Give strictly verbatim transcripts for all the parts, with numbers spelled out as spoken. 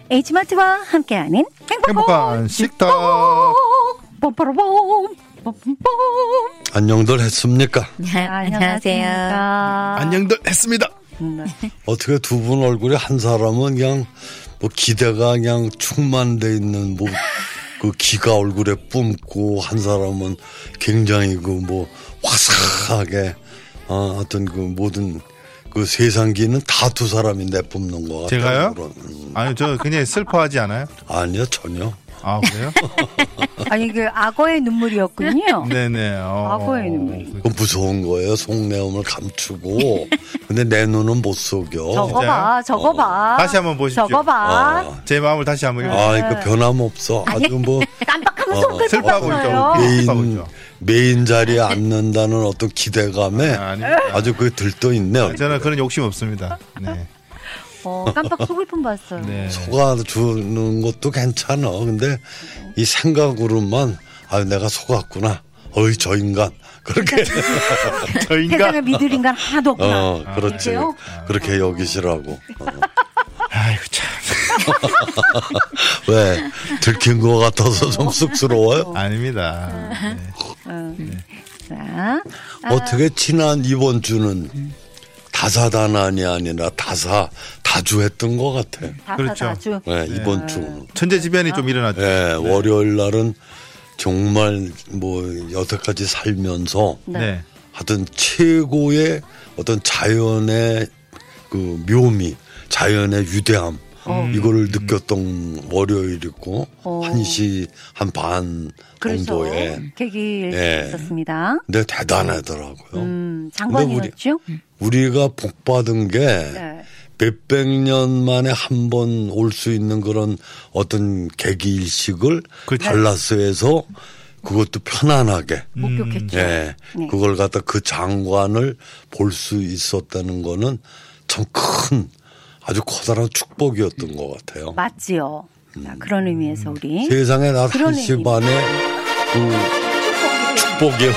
H마트와 함께하는 행복한 식탁. 안녕들 했습니까? 네, 안녕하세요. 안녕들 했습니다. 어떻게 두 분 얼굴에 한 사람은 그냥 뭐 기대가 그냥 충만돼 있는 뭐 그 기가 얼굴에 뿜고 한 사람은 굉장히 그 뭐 화사하게 어, 어떤 그 모든 그 세상기는 다 두 사람이 내뿜는 거 같아요. 제가요? 음. 아니 저 그냥 슬퍼하지 않아요? 아니요 전혀. 아 그래요? 아니 그 악어의 눈물이었군요. 네네. 어, 악어의 눈물. 그 무서운 거예요. 속내음을 감추고. 근데 내 눈은 못 속여. 저거 봐, 저거 봐. 다시 한번 보십시오. 저거 봐. 어. 제 마음을 다시 한번 읽어. 아, 이거 변함없어. 아주 뭐 깜빡하면 어, 속을 슬퍼하고 있죠. 요 슬퍼하고 메인 있죠. 메인 자리에 앉는다는 어떤 기대감에 아, 아닙니다. 아주 그 들떠 있네요. 저는 그런 욕심 없습니다. 네. 어, 깜빡 속을 뻔 봤어요. 네. 속아주는 것도 괜찮아. 근데 이 생각으로만 아 내가 속았구나. 어이 저 인간 그렇게 저 인간. 세상을 믿을 인간 하나도 없구나. 어 그렇지 그렇죠? 그렇게 여기시라고. 어. 아이고 참. 왜 들킨 것 같아서 좀 쑥스러워요? 아닙니다. 네. 어. 자, 아, 어떻게 지난 이번 주는 다사다난이 아니라 다사 다주했던 것 같아. 다사 그렇죠. 다주. 네, 이번 주. 천재지변이 좀 일어났죠. 네, 월요일 날은 정말 뭐 여태까지 살면서 네. 네. 하여튼 최고의 어떤 자연의 그 묘미, 자연의 위대함 어. 이거를 느꼈던 월요일이고 어. 한 시 한 반 그렇죠. 정도에. 계기 예. 있었습니다. 근데 대단하더라고요. 음, 근데 장관이었죠? 우리가 복 받은 게 네. 몇백 년 만에 한 번 올 수 있는 그런 어떤 계기 일식을 그렇죠. 달라스에서 그것도 편안하게 목격했죠. 예, 네. 그걸 갖다 그 장관을 볼 수 있었다는 거는 참 큰 아주 커다란 축복이었던 것 같아요. 맞지요. 자, 그런 의미에서 우리 세상에 나 그런 한 시 의미. 반에 그 축복이요.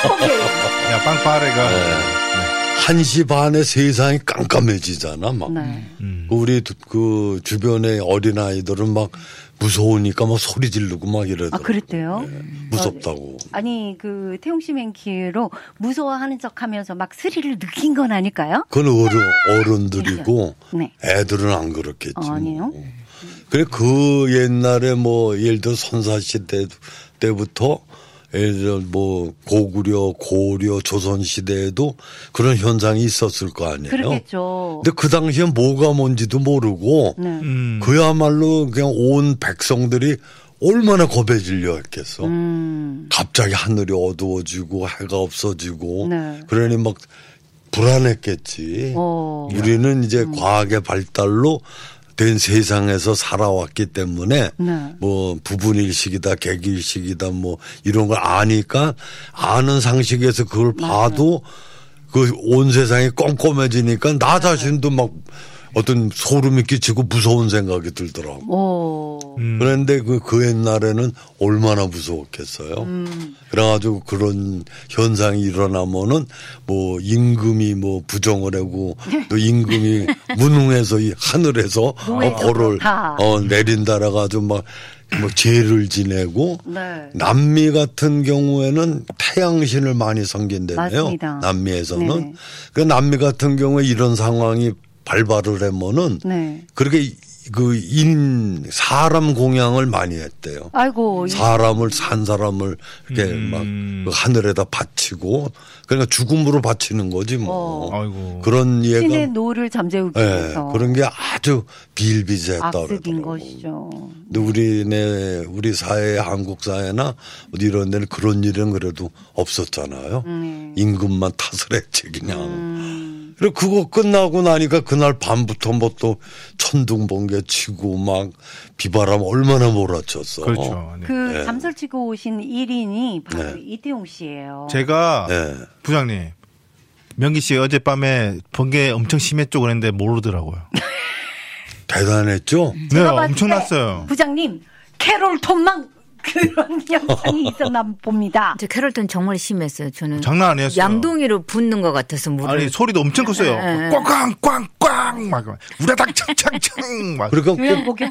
야 빵빠레가. 네. 한 시 반에 세상이 깜깜해지잖아, 막. 네. 음. 우리 그 주변의 어린아이들은 막 무서우니까 막 소리 지르고 막 이러더라고. 아, 그랬대요? 무섭다고. 아니, 그, 태용 씨 맨키로 무서워하는 척 하면서 막 스릴을 느낀 건 아닐까요? 그건 어른, 어른들이고 네. 애들은 안 그렇겠지. 어, 아니에요? 뭐. 그래, 그 옛날에 뭐 예를 들어 선사시대 때부터 예를 들어 뭐 고구려, 고려, 조선시대에도 그런 현상이 있었을 거 아니에요. 그렇겠죠. 근데 그 당시에 뭐가 뭔지도 모르고 네. 음. 그야말로 그냥 온 백성들이 얼마나 겁에 질려 했겠어. 음. 갑자기 하늘이 어두워지고 해가 없어지고 네. 그러니 막 불안했겠지. 어. 우리는 이제 과학의 발달로 된 세상에서 살아왔기 때문에 네. 뭐 부분일식이다 객일식이다 뭐 이런 걸 아니까 아는 상식에서 그걸 봐도 그 온 세상이 껌껌해지니까 나 자신도 막 어떤 소름이 끼치고 무서운 생각이 들더라고. 오. 음. 그런데 그, 그 옛날에는 얼마나 무서웠겠어요. 음. 그래가지고 그런 현상이 일어나면은 뭐 임금이 뭐 부정을 하고 또 임금이 무능해서 이 하늘에서 어, 벌을 다. 어, 내린다라 가지고 막 뭐 죄를 지내고 네. 남미 같은 경우에는 태양신을 많이 섬긴다며요. 맞습니다. 남미에서는. 네네. 그 남미 같은 경우에 이런 상황이 발발을 하면은 네. 그렇게 그 인 사람 공양을 많이 했대요. 아이고. 이- 사람을 산 사람을 이렇게 음. 막그 하늘에다 바치고 그러니까 죽음으로 바치는 거지 뭐. 어. 아이고. 그런 신의 예가 노를 잠재우기 예, 위해서. 그런 게 아주 비일비재했다 악습인 그러더라고. 것이죠. 근데 우리네 우리 사회 한국 사회나 어디 이런 데는 그런 일은 그래도 없었잖아요. 음. 임금만 탓을 했지 그냥. 음. 그리고 그거 끝나고 나니까 그날 밤부터 뭐 또 천둥번개 치고 막 비바람 얼마나 몰아쳤어. 그렇죠. 네. 그 네. 잠설치고 오신 일 인이 바로 네. 이태용 씨예요. 제가 네. 부장님 명기 씨 어젯밤에 번개 엄청 심했죠 그랬는데 모르더라고요. 대단했죠? 네, 제가 봤을 엄청났어요. 때 부장님 캐롤 톤만 그런 현상이 있었나 봅니다. 저 캐롤턴 정말 심했어요. 저는 장난 아니었어요. 양동이로 붓는 것 같아서 물을. 아니 소리도 엄청 컸어요. 네. 꽝꽝꽝꽝 막 우라닥 창창창 막. 그러니까 교양 복용?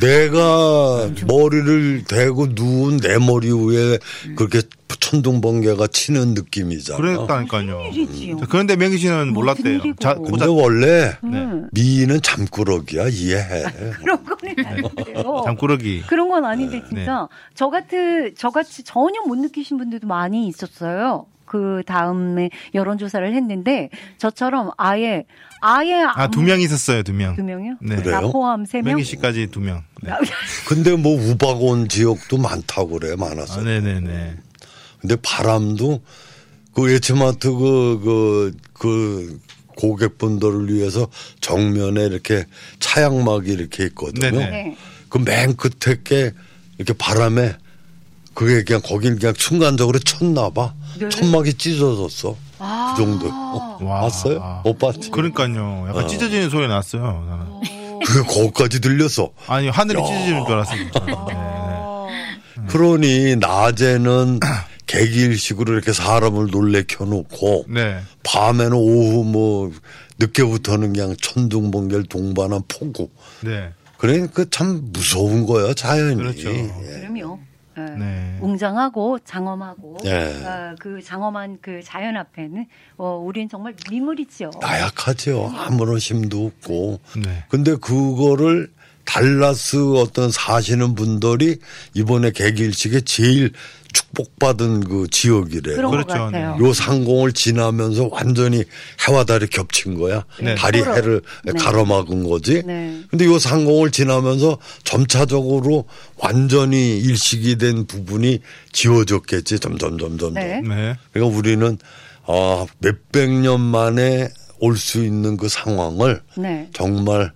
내가 머리를 대고 누운 내 머리 위에 그렇게 천둥번개가 치는 느낌이잖아. 그러니까요. 일이지요. 그런데 명희 씨는 몰랐대요. 일이고. 자, 근데 고작 원래 음. 미인은 잠꾸러기야. 이해해. 그런 거는 아닌데요. 잠꾸러기. 그런 건 아닌데 진짜 저 같은 저같이 전혀 못 느끼신 분들도 많이 있었어요. 그 다음에 여론조사를 했는데 저처럼 아예 아예 아, 두 명 있었어요, 두 명. 두 명이요? 네. 그래요? 나 포함 세 명. 명희 씨까지 두 명. 네. 근데 뭐 우박 온 지역도 많다고 그래. 많아서. 아, 네네네. 근데 바람도 그 H마트 그, 그, 그 고객분들을 위해서 정면에 이렇게 차양막이 이렇게 있거든요. 네네. 네. 그 맨 끝에 게 이렇게 바람에 그게 그냥 거길 그냥 순간적으로 쳤나 봐. 네. 천막이 찢어졌어. 아. 그 정도. 어, 와. 봤어요? 못 봤지? 그러니까요. 약간 어. 찢어지는 소리 났어요. 나는. 그게 거기까지 들렸어. 아니 하늘이 야. 찢어지는 줄 알았어요. 진짜. 네, 네. 아. 그러니 낮에는 개기일식으로 이렇게 사람을 놀래켜 놓고 네. 밤에는 오후 뭐 늦게부터는 그냥 천둥번개를 동반한 폭우. 네. 그러니까 참 무서운 거야 자연이. 그렇죠. 예. 그럼요. 예. 네. 웅장하고 장엄하고 네. 어, 그 장엄한 그 자연 앞에는 어, 우리는 정말 미물이지요. 나약하죠. 아무런 힘도 없고. 네. 근데 그거를 달라스 어떤 사시는 분들이 이번에 개기일식에 제일 축복받은 그 지역이래요. 그런 그렇죠. 것 같아요. 요 상공을 지나면서 완전히 해와 달이 겹친 거야. 네. 달이 서로. 해를 네. 가로막은 거지. 네. 근데 요 상공을 지나면서 점차적으로 완전히 일식이 된 부분이 지워졌겠지. 점점 점점. 네. 네. 그러니까 우리는 아, 몇백 년 만에 올 수 있는 그 상황을 네. 정말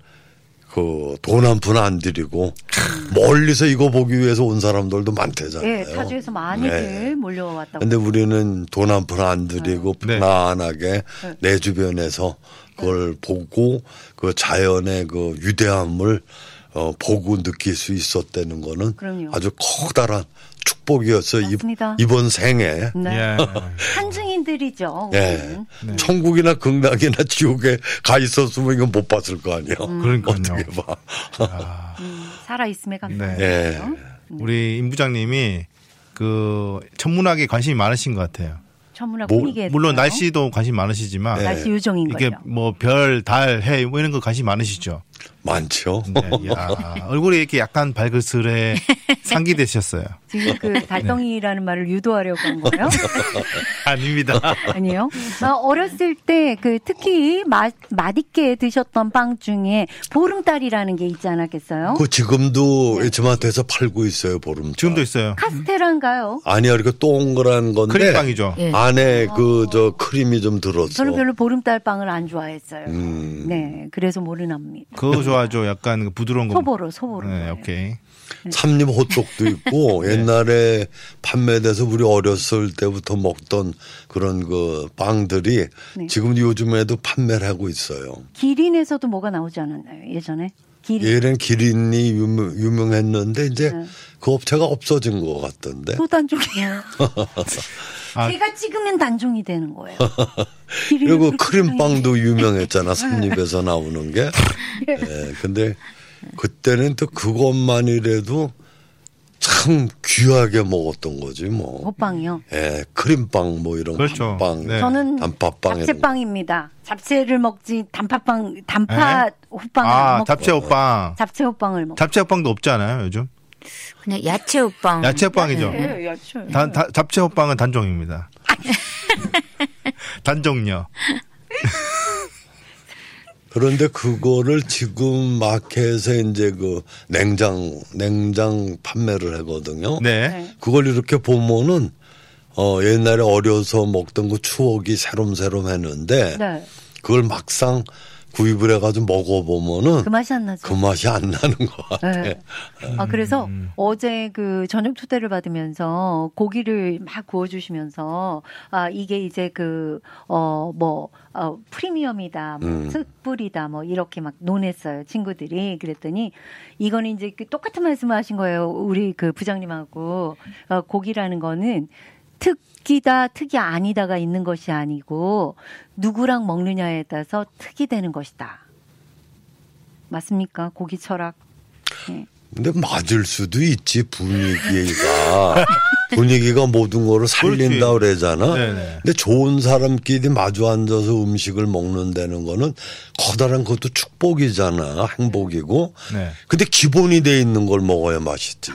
그 돈 한 푼 안 들이고 멀리서 이거 보기 위해서 온 사람들도 많대잖아요. 네, 타주에서 많이들 네. 몰려왔다고. 근데 우리는 돈 한 푼 안 들이고 네. 편안하게 내 주변에서 그걸 보고 그 자연의 그 위대함을 어, 보고 느낄 수 있었다는 거는 그럼요. 아주 커다란 축복이었어요. 이- 맞습니다. 이번 생에. 네. 예. 한증인들이죠. 예. 우리는. 네. 천국이나 극락이나 지옥에 가 있었으면 이건 못 봤을 거 아니에요. 그러니까요. 어떻게 봐. 음, 살아있음에 감사해요. 예. 우리 임 부장님이 그 천문학에 관심이 많으신 것 같아요. 천문학 뭐, 분위기에 물론 대해서. 날씨도 관심 많으시지만 네. 날씨 요정인 이게 거죠. 뭐 별, 달, 해 뭐 이런 거 관심 많으시죠. 많죠. 네. 야, 얼굴이 이렇게 약간 발그스레 상기되셨어요. 지금 그 달덩이라는 말을 유도하려고 한 거예요? 아닙니다. 아니요. 아, 어렸을 때 그 특히 맛, 맛있게 드셨던 빵 중에 보름달이라는 게 있지 않았겠어요? 그 지금도 H마트에서 팔고 있어요, 보름. 지금도 있어요. 카스테라인가요? 아니야, 이렇게 동그란 건데 크림빵이죠. 예. 안에 그 저 크림이 좀 들었어. 저는 별로 보름달 빵을 안 좋아했어요. 음. 네, 그래서 모르납니다. 그거 좋아하죠. 약간 그 부드러운 거. 소보로, 소보로. 네, 오케이. 삼립 호떡도 있고 네. 옛날에 판매돼서 우리 어렸을 때부터 먹던 그런 그 빵들이 네. 지금 요즘에도 판매를 하고 있어요. 기린에서도 뭐가 나오지 않았나요? 예전에? 기린. 얘는 기린이 유명, 유명했는데 이제 네. 그 업체가 없어진 것 같던데. 또 단종이야. 아. 제가 찍으면 단종이 되는 거예요. 기린은 그리고 그렇게 크림빵도 유명했잖아. 삼립에서 나오는 게. 네. 예, 근데 그때는 또 그것만이라도 참 귀하게 먹었던 거지 뭐. 호빵이요. 예, 크림빵 뭐 이런 그렇죠. 빵, 네. 저는 단팥빵 이런 거. 잡채빵입니다. 잡채를 먹지 단팥빵, 단팥 호빵을 안 아, 먹고 잡채 호빵. 잡채 호빵을 먹고. 잡채 호빵도 없지 않아요, 요즘? 그냥 야채 호빵. 야채 호빵이죠. 네, 야채. 단, 다, 잡채 호빵은 단종입니다. 단종요. 그런데 그거를 지금 마켓에 이제 그 냉장 냉장 판매를 하거든요. 네. 네. 그걸 이렇게 보면은 어 옛날에 어려서 먹던 그 추억이 새롬새롬했는데 네. 그걸 막상 구입을 해가지고 먹어보면은 그 맛이 안 나죠. 그 맛이 안 나는 것 같아. 네. 아, 그래서 어제 그 저녁 초대를 받으면서 고기를 막 구워주시면서 아, 이게 이제 그, 어, 뭐, 어, 프리미엄이다, 뭐, 음. 특불이다, 뭐, 이렇게 막 논했어요, 친구들이. 그랬더니 이거는 이제 그 똑같은 말씀을 하신 거예요. 우리 그 부장님하고. 어, 고기라는 거는 특기다, 특이 아니다가 있는 것이 아니고 누구랑 먹느냐에 따라서 특이 되는 것이다. 맞습니까? 고기 철학. 네. 근데 맞을 수도 있지 분위기가 분위기가 모든 거를 살린다 그러잖아. 네네. 근데 좋은 사람끼리 마주 앉아서 음식을 먹는다는 거는 커다란 것도 축복이잖아. 행복이고. 네. 근데 기본이 돼 있는 걸 먹어야 맛있지.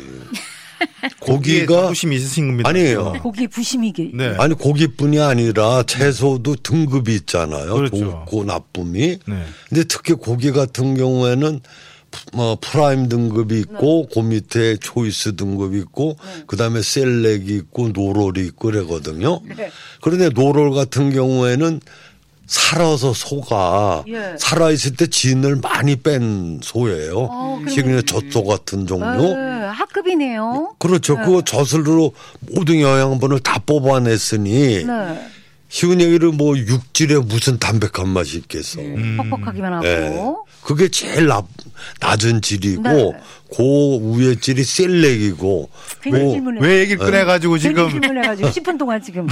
고기에 고기가 자부심이 있으신 겁니다. 아니에요. 고기 부심이게. 네. 아니 고기뿐이 아니라 채소도 등급이 있잖아요. 그렇죠. 좋고 나쁨이. 네. 근데 특히 고기 같은 경우에는 뭐 프라임 등급이 있고 그 밑에 초이스 등급이 있고 그다음에 셀렉이 있고 노롤이 있고 그러거든요. 네. 그런데 노롤 같은 경우에는 살아서 소가 예. 살아있을 때 진을 많이 뺀 소예요. 어, 지금 젖소 같은 종류. 네, 학급이네요. 그렇죠. 네. 그거 젖으로 모든 영양분을 다 뽑아냈으니 네. 쉬운 얘기로 뭐 육질에 무슨 담백한 맛이 있겠어. 음. 퍽퍽하기만 하고. 네. 그게 제일 나, 낮은 질이고 네. 그 위에 질이 셀렉이고 괜히 뭐 질문해. 왜 얘기를 꺼내가지고 괜히 지금 질문해가지고 십 분 동안 지금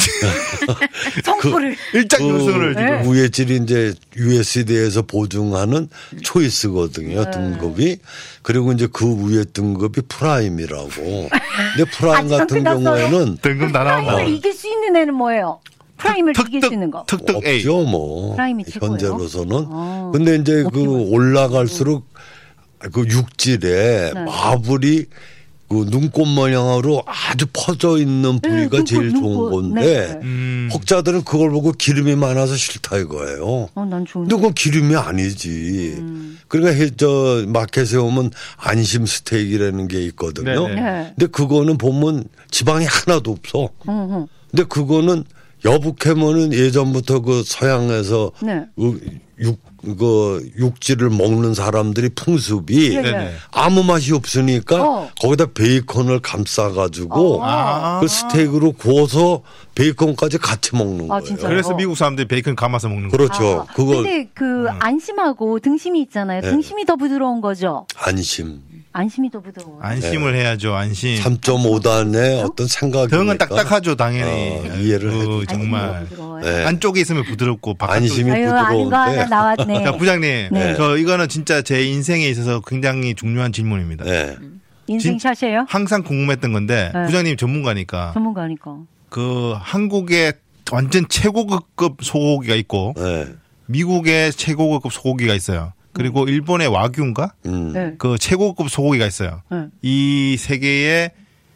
성포를. 일장 그 요승을 지금. 네. 위에 질이 이제 유에스디에이에서 보증하는 초이스거든요. 네. 등급이. 그리고 이제 그 위에 등급이 프라임이라고. 근데 프라임 아직 안 같은 끝났어요? 경우에는 등급 나눠. 프라임을 이길 수 있는 애는 뭐예요? 프라임을 이길 수 있는 거. 특특 A. 없죠, 뭐. 프라임이 최고예요? 현재로서는. 아. 근데 이제 어떻게 그 보세요? 올라갈수록 그 육질에 네. 마블이 그 눈꽃 모양으로 아주 퍼져 있는 부위가 네, 제일 눈꽃, 좋은 눈꽃. 건데 네. 음. 혹자들은 그걸 보고 기름이 많아서 싫다 이거예요. 어, 난 좋은데. 근데 그건 기름이 아니지. 음. 그러니까 해- 저 마켓에 오면 안심 스테이크라는 게 있거든요. 네네. 네. 근데 그거는 보면 지방이 하나도 없어. 응, 응. 근데 그거는 여북해면은 예전부터 그 서양에서 네. 그 육, 그 육질을 먹는 사람들이 풍습이 네, 네네. 아무 맛이 없으니까 어. 거기다 베이컨을 감싸가지고 아. 그 스테이크로 구워서 베이컨까지 같이 먹는 아, 거예요. 진짜요? 그래서 어. 미국 사람들이 베이컨 감아서 먹는 거. 그렇죠. 아, 그거 근데 그 안심하고 등심이 있잖아요. 네. 등심이 더 부드러운 거죠. 안심. 안심이 더 부드러워. 안심을 해야죠. 안심. 삼 점 오 단의 어떤 생각이 등은 딱딱하죠, 당연히. 어, 이해를 그 해주죠. 정말 부드러워요. 네. 안쪽에 있으면 부드럽고 바깥쪽에. 안심이 아유, 아닌 거 하나 부드러운데. 나왔네. 자, 부장님, 네. 저 이거는 진짜 제 인생에 있어서 굉장히 중요한 질문입니다. 네. 인생샷이에요? 항상 궁금했던 건데 네. 부장님 전문가니까 전문가니까. 그 한국의 완전 최고급 소고기가 있고 네. 미국의 최고급 소고기가 있어요. 그리고 일본의 와규인가? 음. 네. 그 최고급 소고기가 있어요. 네. 이 세 개의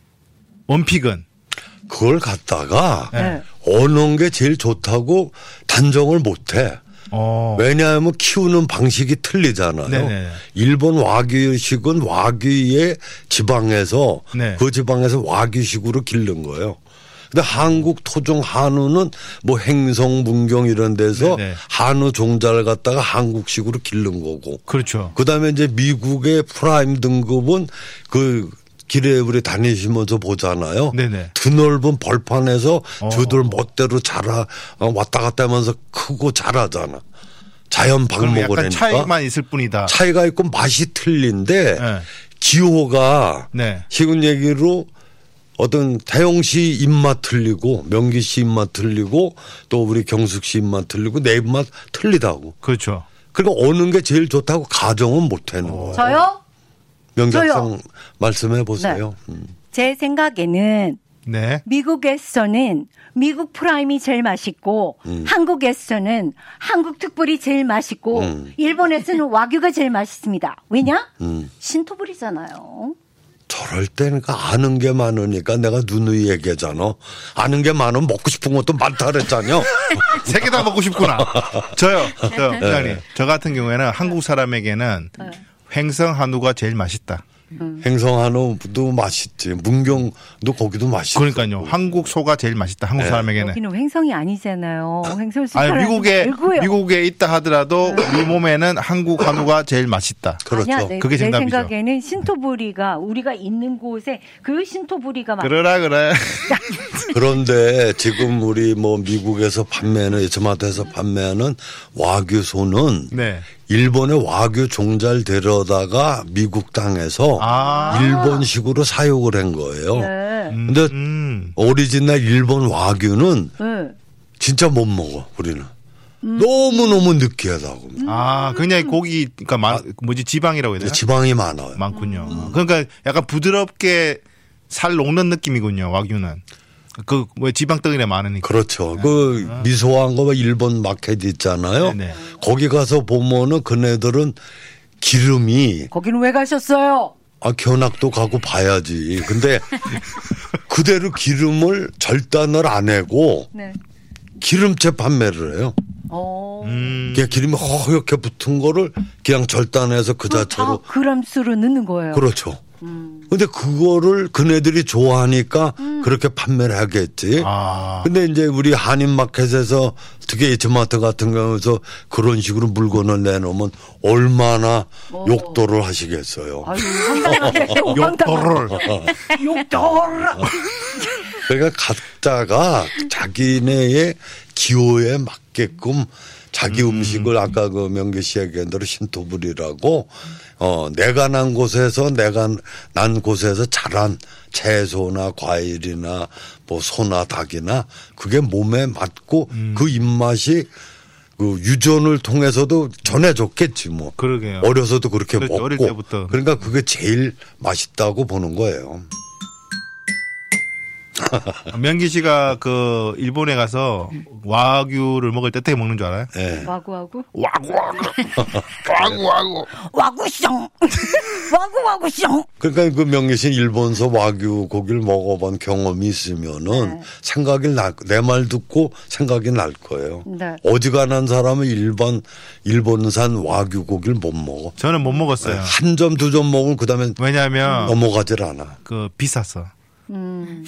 원픽은 그걸 갖다가 네. 어느 게 제일 좋다고 단정을 못해. 어. 왜냐하면 키우는 방식이 틀리잖아요. 네네. 일본 와규식은 와규의 지방에서 네. 그 지방에서 와규식으로 기른 거예요. 근데 한국 토종 한우는 뭐 행성, 문경 이런 데서 네네. 한우 종자를 갖다가 한국식으로 기른 거고. 그렇죠. 그다음에 이제 미국의 프라임 등급은 그 길에 우리 다니시면서 보잖아요. 네네. 드넓은 벌판에서 어. 저들 멋대로 자라 어, 왔다 갔다 하면서 크고 자라잖아. 자연 그럼 약간 방목을 차이만 있을 뿐이다. 차이가 있고 맛이 틀린데 네. 기호가 네. 쉬운 얘기로 어떤 태용 씨 입맛 틀리고 명기 씨 입맛 틀리고 또 우리 경숙 씨 입맛 틀리고 내 입맛 틀리다고. 그렇죠. 그러니까 어느 게 제일 좋다고 가정은 못 하는 거예요. 저요? 명작성 저요. 말씀해 보세요. 음. 제 생각에는 네. 미국에서는 미국 프라임이 제일 맛있고 음. 한국에서는 한국 특불이 제일 맛있고 음. 일본에서는 와규가 제일 맛있습니다. 왜냐? 음. 신토불이잖아요. 저럴 때는 아는 게 많으니까 내가 누누이 얘기하잖아. 아는 게 많으면 먹고 싶은 것도 많다 그랬잖아요. 세 개 다 먹고 싶구나. 저요. 저 네. 부장님. 저 같은 경우에는 한국 사람에게는 네. 횡성 한우가 제일 맛있다. 행성 한우도 맛있지. 문경도 거기도 맛있어. 그러니까요. 한국 소가 제일 맛있다. 한국 네. 사람에게는. 여기는 횡성이 아니잖아요. 횡성 아니 미국에 말고요. 미국에 있다 하더라도 우리 몸에는 한국 한우가 제일 맛있다. 그렇죠. 아니야, 내, 그게 내 정답이죠. 생각에는 신토부리가 우리가 있는 곳에 그 신토부리가 막 그러라 그래. 그런데 지금 우리 뭐 미국에서 판매하는 이츠마트에서 판매하는 와규 소는 네. 일본의 와규 종자를 데려다가 미국 땅에서 아. 일본식으로 사육을 한 거예요. 네. 음, 근데 음. 오리지널 일본 와규는 네. 진짜 못 먹어 우리는. 너무너무 느끼하다고. 아, 그냥 고기 그러니까 마, 뭐지 지방이라고 해야 되나? 지방이 많아요. 많군요. 그러니까 약간 부드럽게 살 녹는 느낌이군요. 와규는. 그 뭐 지방 덩이가 많으니까. 그렇죠. 그 미소한 거 일본 마켓 있잖아요. 네네. 거기 가서 보면은 그네들은 기름이 거기는 왜 가셨어요? 아 견학도 가고 봐야지. 근데 그대로 기름을 절단을 안 하고 네. 기름째 판매를 해요. 어. 음. 그냥 기름이 허옇게 붙은 거를 그냥 절단해서 그 자체로. 다 그람수로 넣는 거예요. 그렇죠. 음. 근데 그거를 그네들이 좋아하니까 그렇게 판매를 하겠지. 아. 근데 이제 우리 한인마켓에서 특히 이츠마트 같은 경우에서 그런 식으로 물건을 내놓으면 얼마나 어. 욕도를 하시겠어요. 아유, 황당하게. 욕도를. 욕도를. 그러니까 각자가 자기네의 기호에 맞게끔 자기 음. 음식을 아까 그 명기 씨 얘기한 대로 신토불이라고 어 내가 난 곳에서 내가 난 곳에서 자란 채소나 과일이나 뭐 소나 닭이나 그게 몸에 맞고 음. 그 입맛이 그 유전을 통해서도 전해줬겠지 뭐. 그러게요. 어려서도 그렇게 그렇죠. 먹고. 어릴 때부터. 그러니까 그게 제일 맛있다고 보는 거예요. 명기 씨가 그 일본에 가서 와규를 먹을 때 어떻게 먹는 줄 알아요? 네. 와구와구? 와구 와구 와구 와구 와구숑. 와구와구숑. 그러니까 그 명기 씨는 일본서 와규 고기를 먹어본 경험이 있으면은 네. 생각이 날, 내 말 듣고 생각이 날 거예요. 네. 어지간한 사람은 일본, 일본산 와규 고기를 못 먹어. 저는 못 먹었어요. 한 점, 두 점 먹으면 그 다음에 왜냐하면 넘어가질 않아. 그 비쌌어. 음.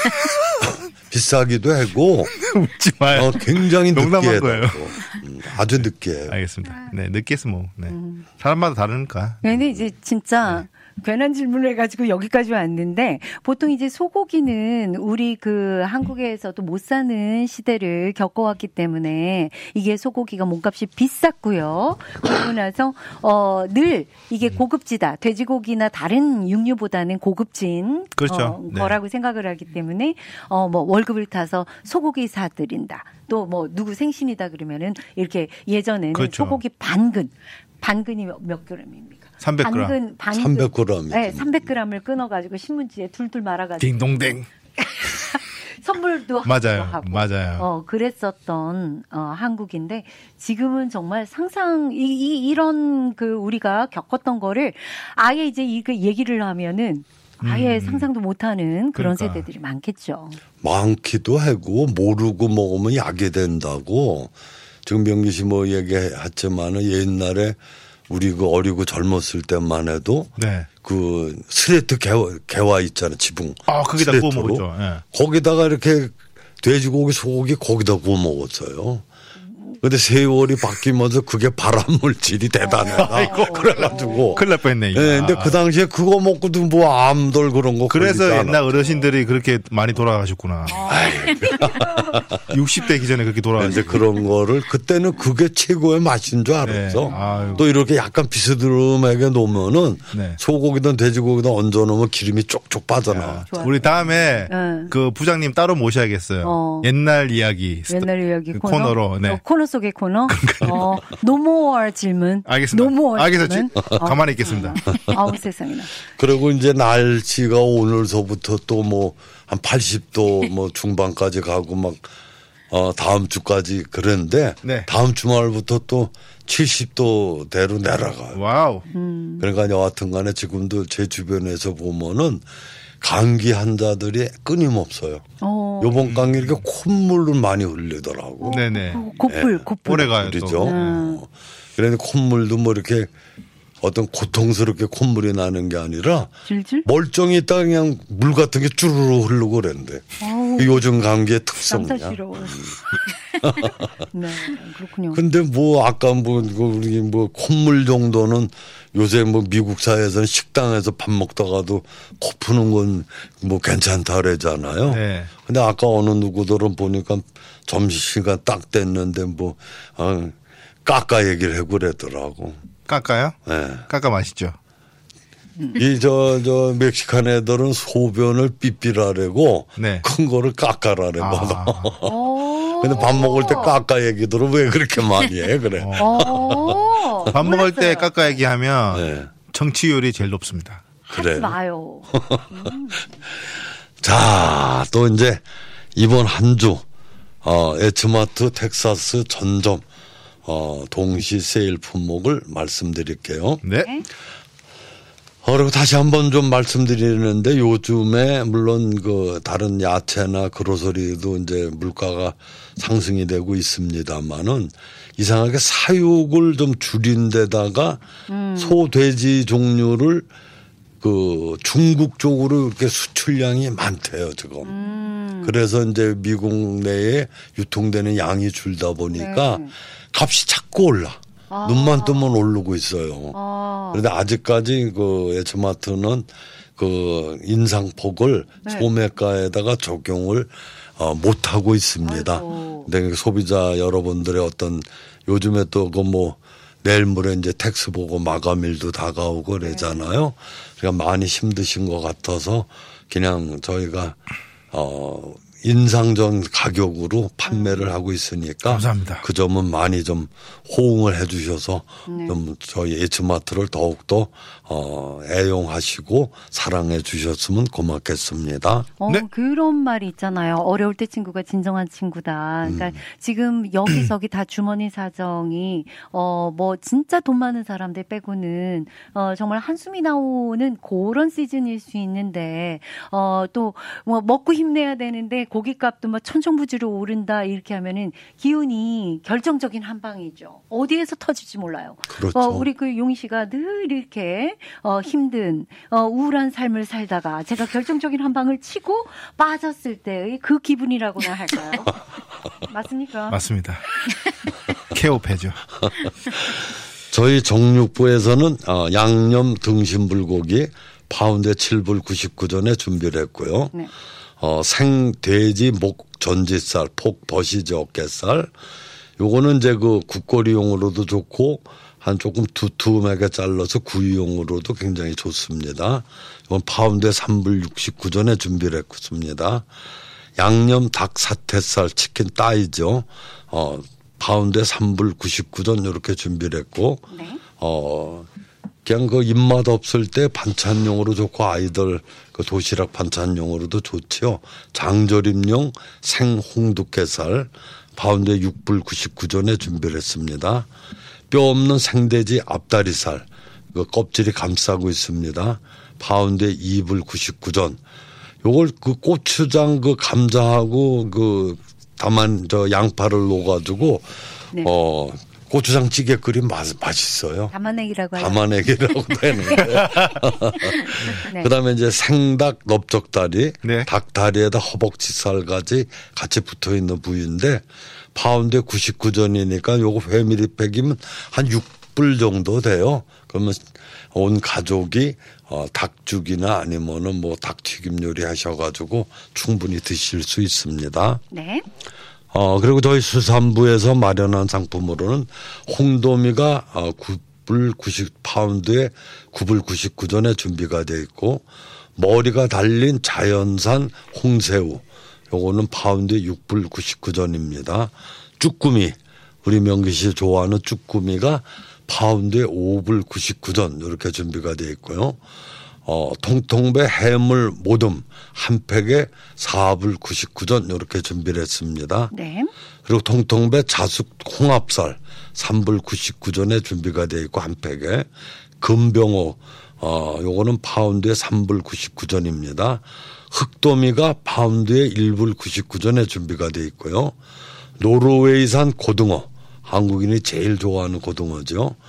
비싸기도 하고 웃지 마요. 어, 굉장히 농담한 느끼해. 거예요. 음, 아주 느끼해요. 알겠습니다. 네, 느끼했어 뭐. 네. 사람마다 다르니까. 근데 이제 진짜 괜한 질문을 해가지고 여기까지 왔는데 보통 이제 소고기는 우리 그 한국에서도 못 사는 시대를 겪어왔기 때문에 이게 소고기가 몸값이 비쌌고요. 그러고 나서 어, 늘 이게 고급지다. 돼지고기나 다른 육류보다는 고급진 그렇죠. 어, 네. 거라고 생각을 하기 때문에 어, 뭐 월급을 타서 소고기 사드린다. 또 뭐 누구 생신이다 그러면은 이렇게 예전에는 그렇죠. 소고기 반근 반근이 몇, 몇 그램입니까? 삼백 그램. 반근, 반근. 삼백 그램이지. 네, 삼백 그램을 끊어가지고 신문지에 둘둘 말아가지고 딩동댕. 선물도 맞아요. 하고. 맞아요. 어, 그랬었던 어, 한국인데 지금은 정말 상상 이, 이 이런 그 우리가 겪었던 거를 아예 이제 이 그 얘기를 하면은 아예 음. 상상도 못하는 그런 그러니까. 세대들이 많겠죠. 많기도 하고 모르고 먹으면 약이 된다고 지금 명기 씨 뭐 얘기했지만은 옛날에 우리 그 어리고 젊었을 때만 해도 네. 그 스레트 개화, 개화 있잖아 지붕. 아, 거기다 구워 스레트로. 먹었죠. 예. 거기다가 이렇게 돼지고기 소고기 거기다 구워 먹었어요. 근데 세월이 바뀌면서 그게 발암 물질이 대단하다. 그래가지고. 큰일 날 뻔했네. 이거. 예, 근데 그 당시에 그거 먹고도 뭐 암돌 그런 거. 그래서 걸리지 옛날 않았죠. 어르신들이 그렇게 많이 돌아가셨구나. 육십 대기 전에 그렇게 이제 돌아가셨고. 그런 거를 그때는 그게 최고의 맛인 줄 알았어. 네. 아유. 또 이렇게 약간 비스듬하게 놓으면은 네. 소고기든 돼지고기든 얹어 놓으면 기름이 쪽쪽 빠져나와. 좋아요. 우리 다음에 네. 그 부장님 따로 모셔야겠어요. 어. 옛날 이야기. 옛날 이야기 그 코너. 코너로, 네. 어, 코너 속의 코너. 어, 노모어 질문. 알겠습니다. 노모어 알겠어. 질문. 지- 가만히 있겠습니다. 아우 세상에나. 그리고 이제 날씨가 오늘서부터 또 뭐 한 팔십 도 뭐 중반까지 가고 막 어, 다음 주까지 그랬는데 네. 다음 주말부터 또 칠십 도대로 내려가요. 와우. 그러니까 여하튼 간에 지금도 제 주변에서 보면은 감기 환자들이 끊임없어요. 어, 요번 감기 이렇게 콧물을 많이 흘리더라고. 네네. 곱불, 곱불. 오래 가요. 그렇죠. 또. 음. 어. 그래서 콧물도 뭐 이렇게 어떤 고통스럽게 콧물이 나는 게 아니라 줄줄? 멀쩡히 있다 그냥 물 같은 게 쭈르르 흐르고 그랬는데 요즘 감기의 특성이야. 싫어. 네, 그렇군요. 근데 뭐 아까 뭐 우리 뭐 콧물 정도는 요새 뭐 미국 사회에서는 식당에서 밥 먹다가도 코 푸는 건 뭐 괜찮다 그러잖아요. 네. 근데 아까 어느 누구들은 보니까 점심시간 딱 됐는데 뭐 아, 까까 얘기를 해 그러더라고. 깎아요? 네. 깎아 마시죠. 이 저 저 멕시칸 애들은 소변을 삐삐라래고 네. 큰 거를 까까라래고. 아. 근데 밥 먹을 때 까까 얘기들은 왜 그렇게 많이 해 그래? 어, 밥 먹을 때 몰랐어요. 깎아 얘기하면 네. 정치율이 제일 높습니다. 하지 그래요. 마요. 자, 또 이제 이번 한 주, 어, 에츠마트 텍사스 전점, 어, 동시 세일 품목을 말씀드릴게요. 네. 어, 그리고 다시 한번 좀 말씀드리는데 요즘에 물론 그 다른 야채나 그로서리도 이제 물가가 상승이 되고 있습니다만은 이상하게 사육을 좀 줄인 데다가 음. 소, 돼지 종류를 그 중국 쪽으로 이렇게 수출량이 많대요, 지금. 음. 그래서 이제 미국 내에 유통되는 양이 줄다 보니까 네. 값이 자꾸 올라. 아. 눈만 뜨면 오르고 있어요. 아. 그런데 아직까지 그 에츠마트는 그 인상폭을 네. 소매가에다가 적용을 어, 못 하고 있습니다. 아이고. 근데 소비자 여러분들의 어떤 요즘에 또 그 뭐 내일 모레 이제 텍스 보고 마감일도 다가오고 그러잖아요. 그러니까 많이 힘드신 것 같아서 그냥 저희가 어 인상전 가격으로 판매를 하고 있으니까 감사합니다. 그 점은 많이 좀 호응을 해 주셔서 네. 좀 저희 에츠마트를 더욱더 어, 애용하시고 사랑해 주셨으면 고맙겠습니다. 어, 네. 그런 말이 있잖아요. 어려울 때 친구가 진정한 친구다. 그러니까 음. 지금 여기저기 다 주머니 사정이 어, 뭐 진짜 돈 많은 사람들 빼고는 어, 정말 한숨이 나오는 그런 시즌일 수 있는데 어, 또 뭐 먹고 힘내야 되는데 고깃값도 막 천정부지로 오른다 이렇게 하면은 기운이 결정적인 한 방이죠. 어디에서 터질지 몰라요. 그렇죠. 어, 우리 그 용희 씨가 늘 이렇게 어, 힘든 어, 우울한 삶을 살다가 제가 결정적인 한 방을 치고 빠졌을 때의 그 기분이라고나 할까요? 맞습니까? 맞습니다. 케오패죠. 저희 정육부에서는 어, 양념 등심 불고기 파운드에 칠 불 구십구 전에 준비를 했고요. 네. 어, 생돼지 목 전지살, 폭 버시지 어깨살. 요거는 이제 그 국거리용으로도 좋고 한 조금 두툼하게 잘라서 구이용으로도 굉장히 좋습니다. 이건 파운드에 삼 불 육십구 전에 준비를 했습니다. 양념 닭 사태살 치킨 따이죠. 어, 파운드에 삼 불 구십구 전 이렇게 준비를 했고, 네. 어, 그냥 그 입맛 없을 때 반찬용으로 좋고 아이들 그 도시락 반찬용으로도 좋죠. 장조림용 생홍두깨살 파운드에 육 불 구십구 전에 준비를 했습니다. 뼈 없는 생돼지 앞다리살 그 껍질이 감싸고 있습니다. 파운드에 이 불 구십구 전. 요걸 그 고추장 그 감자하고 그 다만 저 양파를 넣어가지고 네. 어 고추장 찌개 끓이면 맛, 맛있어요. 담아내기라고 하죠. 담아내기라고 되는데. 네. 그다음에 이제 생닭 넓적다리, 네. 닭다리에다 허벅지살까지 같이 붙어 있는 부위인데 파운드에 구십구 전이니까 요거 회밀리팩이면 한 육 불 정도 돼요. 그러면 온 가족이 어, 닭죽이나 아니면은 뭐 닭튀김 요리 하셔가지고 충분히 드실 수 있습니다. 네. 어, 그리고 저희 수산부에서 마련한 상품으로는 홍도미가 어, 구 불 구십 파운드에 구 불 구십구 전에 준비가 되어 있고 머리가 달린 자연산 홍새우 요거는 파운드에 육 불 구십구 전입니다. 쭈꾸미 우리 명기 씨 좋아하는 쭈꾸미가 파운드에 오 불 구십구 전 이렇게 준비가 되어 있고요. 어, 통통배 해물 모듬 한 팩에 사 불 구십구 전 이렇게 준비를 했습니다. 네. 그리고 통통배 자숙 홍합살 삼 불 구십구 전에 준비가 되어 있고 한 팩에 금병호 어, 요거는 파운드에 삼 불 구십구 전입니다. 흑도미가 파운드에 일 불 구십구 전에 준비가 되어 있고요. 노르웨이산 고등어 한국인이 제일 좋아하는 고등어죠.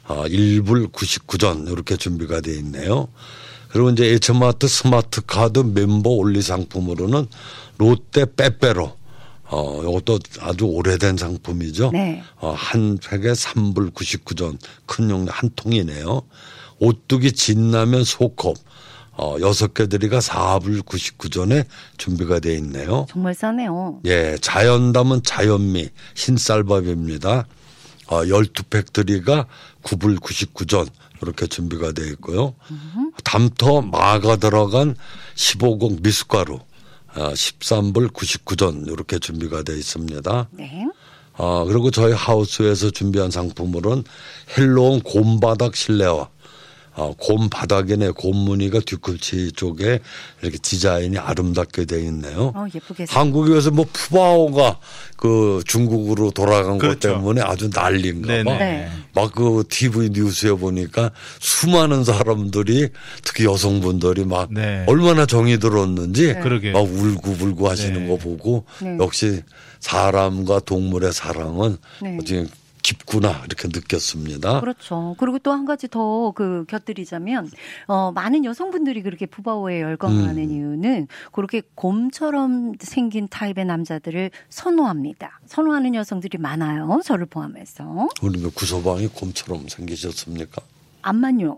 어, 일 불 구십구 전 이렇게 준비가 되어 있네요. 그리고 이제 H마트 스마트 카드 멤버 올리 상품으로는 롯데 빼빼로. 어, 이것도 아주 오래된 상품이죠. 네. 어, 한 팩에 삼 불 구십구 전 큰 용량 한 통이네요. 오뚜기 진라면 소컵 어, 여섯 개 들이가 사 불 구십구 전에 준비가 되어 있네요. 정말 싸네요. 예, 자연 담은 자연미 흰쌀밥입니다. 어, 열두 팩 들이가 구 불 구십구 전 이렇게 준비가 되어 있고요. 음. 담터 마가 들어간 십오 공 미숫가루 어, 십삼 불 구십구 전 이렇게 준비가 되어 있습니다. 네. 어, 그리고 저희 하우스에서 준비한 상품으로는 헬로운 곰바닥 실내화 어, 곰 바닥이네 곰 무늬가 뒤꿈치 쪽에 이렇게 디자인이 아름답게 되어 있네요. 어, 예쁘게. 한국에서 뭐 푸바오가 그 중국으로 돌아간 그렇죠. 것 때문에 아주 난리인가 봐. 네. 막 그 티비 뉴스에 보니까 수많은 사람들이 특히 여성분들이 막 네. 얼마나 정이 들었는지 그러게. 막 울고불고 하시는 네. 거 보고 네. 역시 사람과 동물의 사랑은 네. 어떻게 깊구나 이렇게 느꼈습니다. 그렇죠. 그리고 또 한 가지 더 그 곁들이자면 어 많은 여성분들이 그렇게 푸바오에 열광하는 음. 이유는 그렇게 곰처럼 생긴 타입의 남자들을 선호합니다. 선호하는 여성들이 많아요. 저를 포함해서. 우리 구서방이 곰처럼 생기셨습니까? 암만요.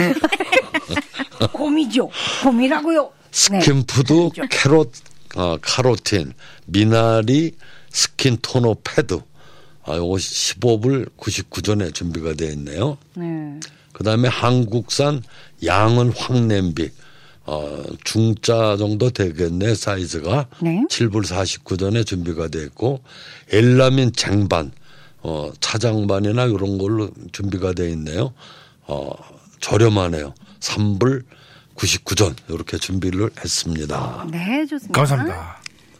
곰이죠. 곰이라고요. 스킨푸드 네. 캐롯 어, 카로틴 미나리 스킨 토너 패드 아, 요거 십오 불 구십구 전에 준비가 되어 있네요. 네. 그다음에 한국산 양은 황냄비 어, 중짜 정도 되겠네 사이즈가 네. 칠 불 사십구 전에 준비가 되어 있고 엘라민 쟁반 어, 차장반이나 이런 걸로 준비가 되어 있네요. 어, 저렴하네요. 삼 불 구십구 전 이렇게 준비를 했습니다. 네, 좋습니다. 감사합니다.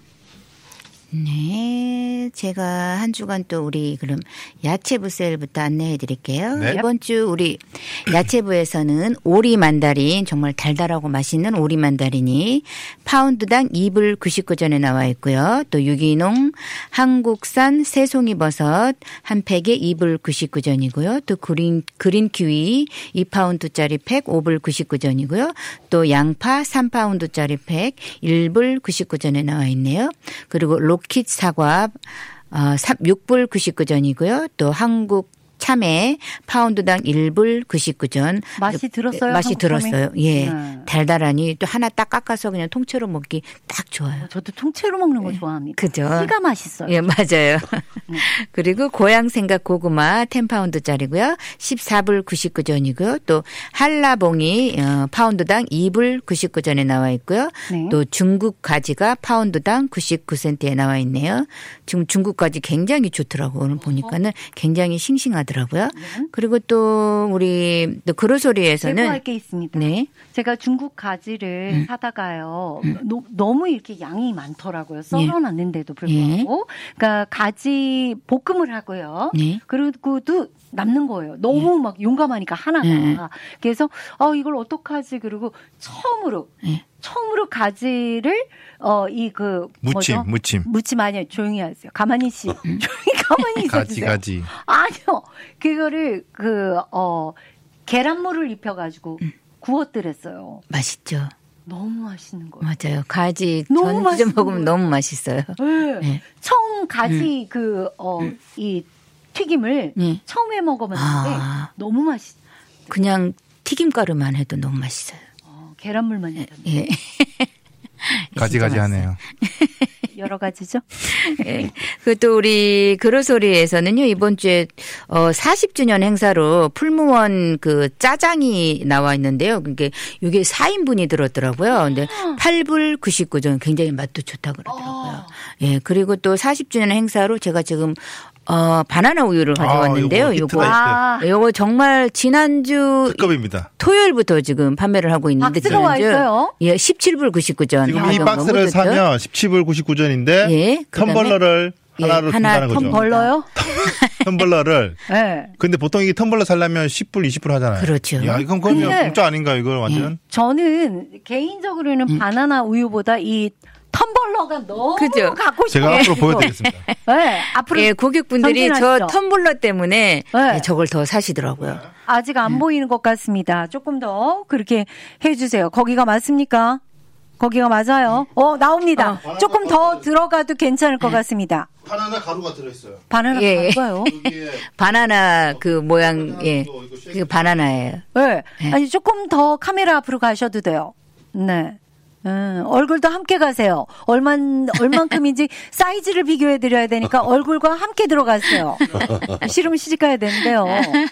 네, 제가 한 주간 또 우리 그럼 야채부 세일부터 안내해 드릴게요. 네. 이번 주 우리 야채부에서는 오리 만다린 정말 달달하고 맛있는 오리 만다린이 파운드당 이 불 구십구 전에 나와 있고요. 또 유기농 한국산 새송이 버섯 한 팩에 이 불 구십구 전이고요. 또 그린 그린 키위 이 파운드짜리 팩 오 불 구십구 전이고요. 또 양파 삼 파운드짜리 팩 일 불 구십구 전에 나와 있네요. 그리고 로킷 사과 어, 육 불 구십구 전이고요. 또 한국 참외 파운드당 일 불 구십구 전. 맛이 들었어요? 맛이 한국 참외? 들었어요. 예. 네. 달달하니 또 하나 딱 깎아서 그냥 통째로 먹기 딱 좋아요. 저도 통째로 먹는 거 좋아합니다. 그죠? 씨가 맛있어요. 예, 맞아요. 그리고 고향 생각 고구마 십 파운드짜리고요. 십사 불 구십구 전이고요. 또 한라봉이 어, 파운드당 이 불 구십구 전에 나와 있고요. 네. 또 중국 가지가 파운드당 구십구 센트에 나와 있네요. 지금 중국 가지 굉장히 좋더라고요. 오늘 보니까는 굉장히 싱싱하더라고요. 그리고 또 우리 또 그로소리에서는 제보할 게 있습니다. 네. 제가 중국 가지를 음. 사다가요. 노, 너무 이렇게 양이 많더라고요. 썰어놨는데도 불구하고. 그러니까 가지 볶음을 하고요. 네. 그리고도 남는 거예요. 너무 막 용감하니까 하나가. 네. 그래서 어 이걸 어떡하지? 그리고 처음으로 네. 처음으로 가지를 어 이 그 무침, 뭐죠? 무침. 무침 아니요. 조용히 하세요. 가만히 씨. 조용히 가만히 가지, 있어주세요. 가지. 아니요. 그거를 그 어 계란물을 입혀가지고 구웠더랬어요. 맛있죠. 너무 맛있는 거예요. 맞아요. 가지 너무 전지 맛있는 먹으면 거예요. 너무 맛있어요. 네. 네. 처음 가지 그 어 이 튀김을 네. 처음에 먹어봤는데 아. 너무 맛있. 그냥 튀김가루만 해도 너무 맛있어요. 어, 계란물만 해도 예. 가지가지 하네요. 여러 가지죠. 예. 그또 우리 그로소리에서는요 이번 주에 어 사십 주년 행사로 풀무원 그 짜장이 나와 있는데요. 그게 이게 사 인분이 들었더라고요. 근데 팔 불 구십구 전 굉장히 맛도 좋다고 그러더라고요. 예. 그리고 또 사십 주년 행사로 제가 지금 어 바나나 우유를 가져왔는데요. 아, 요거 요거 히트다, 히트. 요거 정말 지난주 특급입니다. 토요일부터 지금 판매를 하고 있는데 박스가 와 지난주 있어요? 예, 십칠 불 구십구 전. 지금 아, 이 너무 박스를 좋죠? 사면 십칠 불 구십구 전인데 예, 그다음에 텀블러를 예, 하나로 하나 준다는 거죠. 텀- 벌러요? 텀블러를. 네. 근데 보통 이게 텀블러 살려면 십 불, 이십 불 하잖아요. 그렇죠. 야, 이건 그냥 근데- 공짜 아닌가 이걸 완전. 저는 개인적으로는 바나나 우유보다 이 텀블러가 너무 그죠? 갖고 싶어요. 제가 앞으로 보여드리겠습니다. 네, 앞으로 예, 고객분들이 저 전진하시죠. 텀블러 때문에 네. 예, 저걸 더 사시더라고요. 아직 안 보이는 것 같습니다. 조금 더 그렇게 해주세요. 거기가 맞습니까? 거기가 맞아요. 어, 나옵니다. 조금 더 들어가도 괜찮을 것 같습니다. 바나나 가루가 들어있어요. 바나나 예. 가루가요? 여기에 바나나 그 모양, 예. 그 바나나예요. 네. 아니, 조금 더 카메라 앞으로 가셔도 돼요. 네. 음, 얼굴도 함께 가세요. 얼만, 얼만큼인지 사이즈를 비교해 드려야 되니까 얼굴과 함께 들어가세요. 싫으면 시집 가야 되는데요.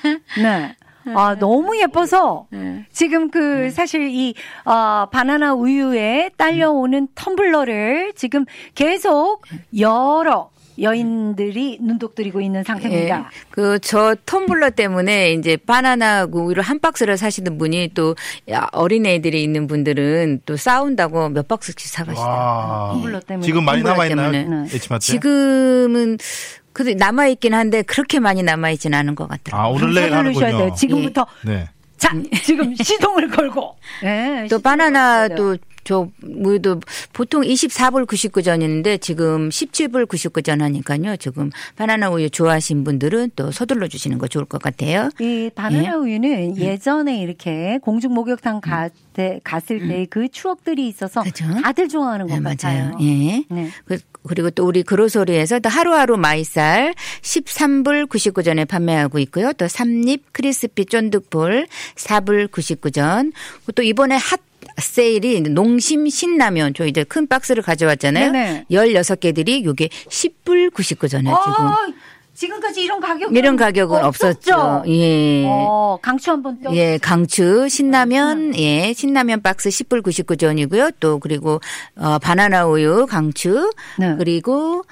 네. 아, 너무 예뻐서 지금 그 사실 이, 어, 바나나 우유에 딸려오는 텀블러를 지금 계속 여러 여인들이 눈독들이고 있는 상태입니다. 예. 그, 저 텀블러 때문에 이제 바나나 우유를 한 박스를 사시는 분이 또 어린애들이 있는 분들은 또 싸운다고 몇 박스씩 사가시더라고요. 와. 텀블러 때문에. 지금 많이 텀블러 남아있나요? 때문에. H마트? 지금은 그 남아있긴 한데 그렇게 많이 남아있지는 않은 것 같더라고요. 아, 오늘 내일 경사를 넣으셔야 하는군요. 돼요. 지금부터. 네. 자, 지금 시동을 걸고. 네, 또 시동을 바나나도 걸어야 돼요. 저 우유도 보통 이십사 불 구십구 전인데 지금 십칠 불 구십구 전 하니까요. 지금 바나나 우유 좋아하시는 분들은 또 서둘러 주시는 거 좋을 것 같아요. 이 바나나 예? 우유는 예전에 이렇게 공중 목욕탕 가, 때, 갔을 때 그 추억들이 있어서 그죠? 다들 좋아하는 것 네, 같아요. 맞아요. 예. 네. 그, 그리고 또 우리 그로소리에서 또 하루하루 마이쌀 십삼 불 구십구 전에 판매하고 있고요. 또 삼립 크리스피 쫀득볼 사 불 구십구 전. 또 이번에 핫 세일이 농심 신라면 저 이제 큰 박스를 가져왔잖아요. 네네. 열여섯 개들이 요게 십 불 구십구 전에 지금. 어, 지금까지 이런 가격 이런 가격은 없었죠. 예. 어, 강추 한번 또. 예, 강추 신라면 예, 신라면 박스 십 불 구십구 전이고요. 또 그리고 어 바나나 우유 강추. 네. 그리고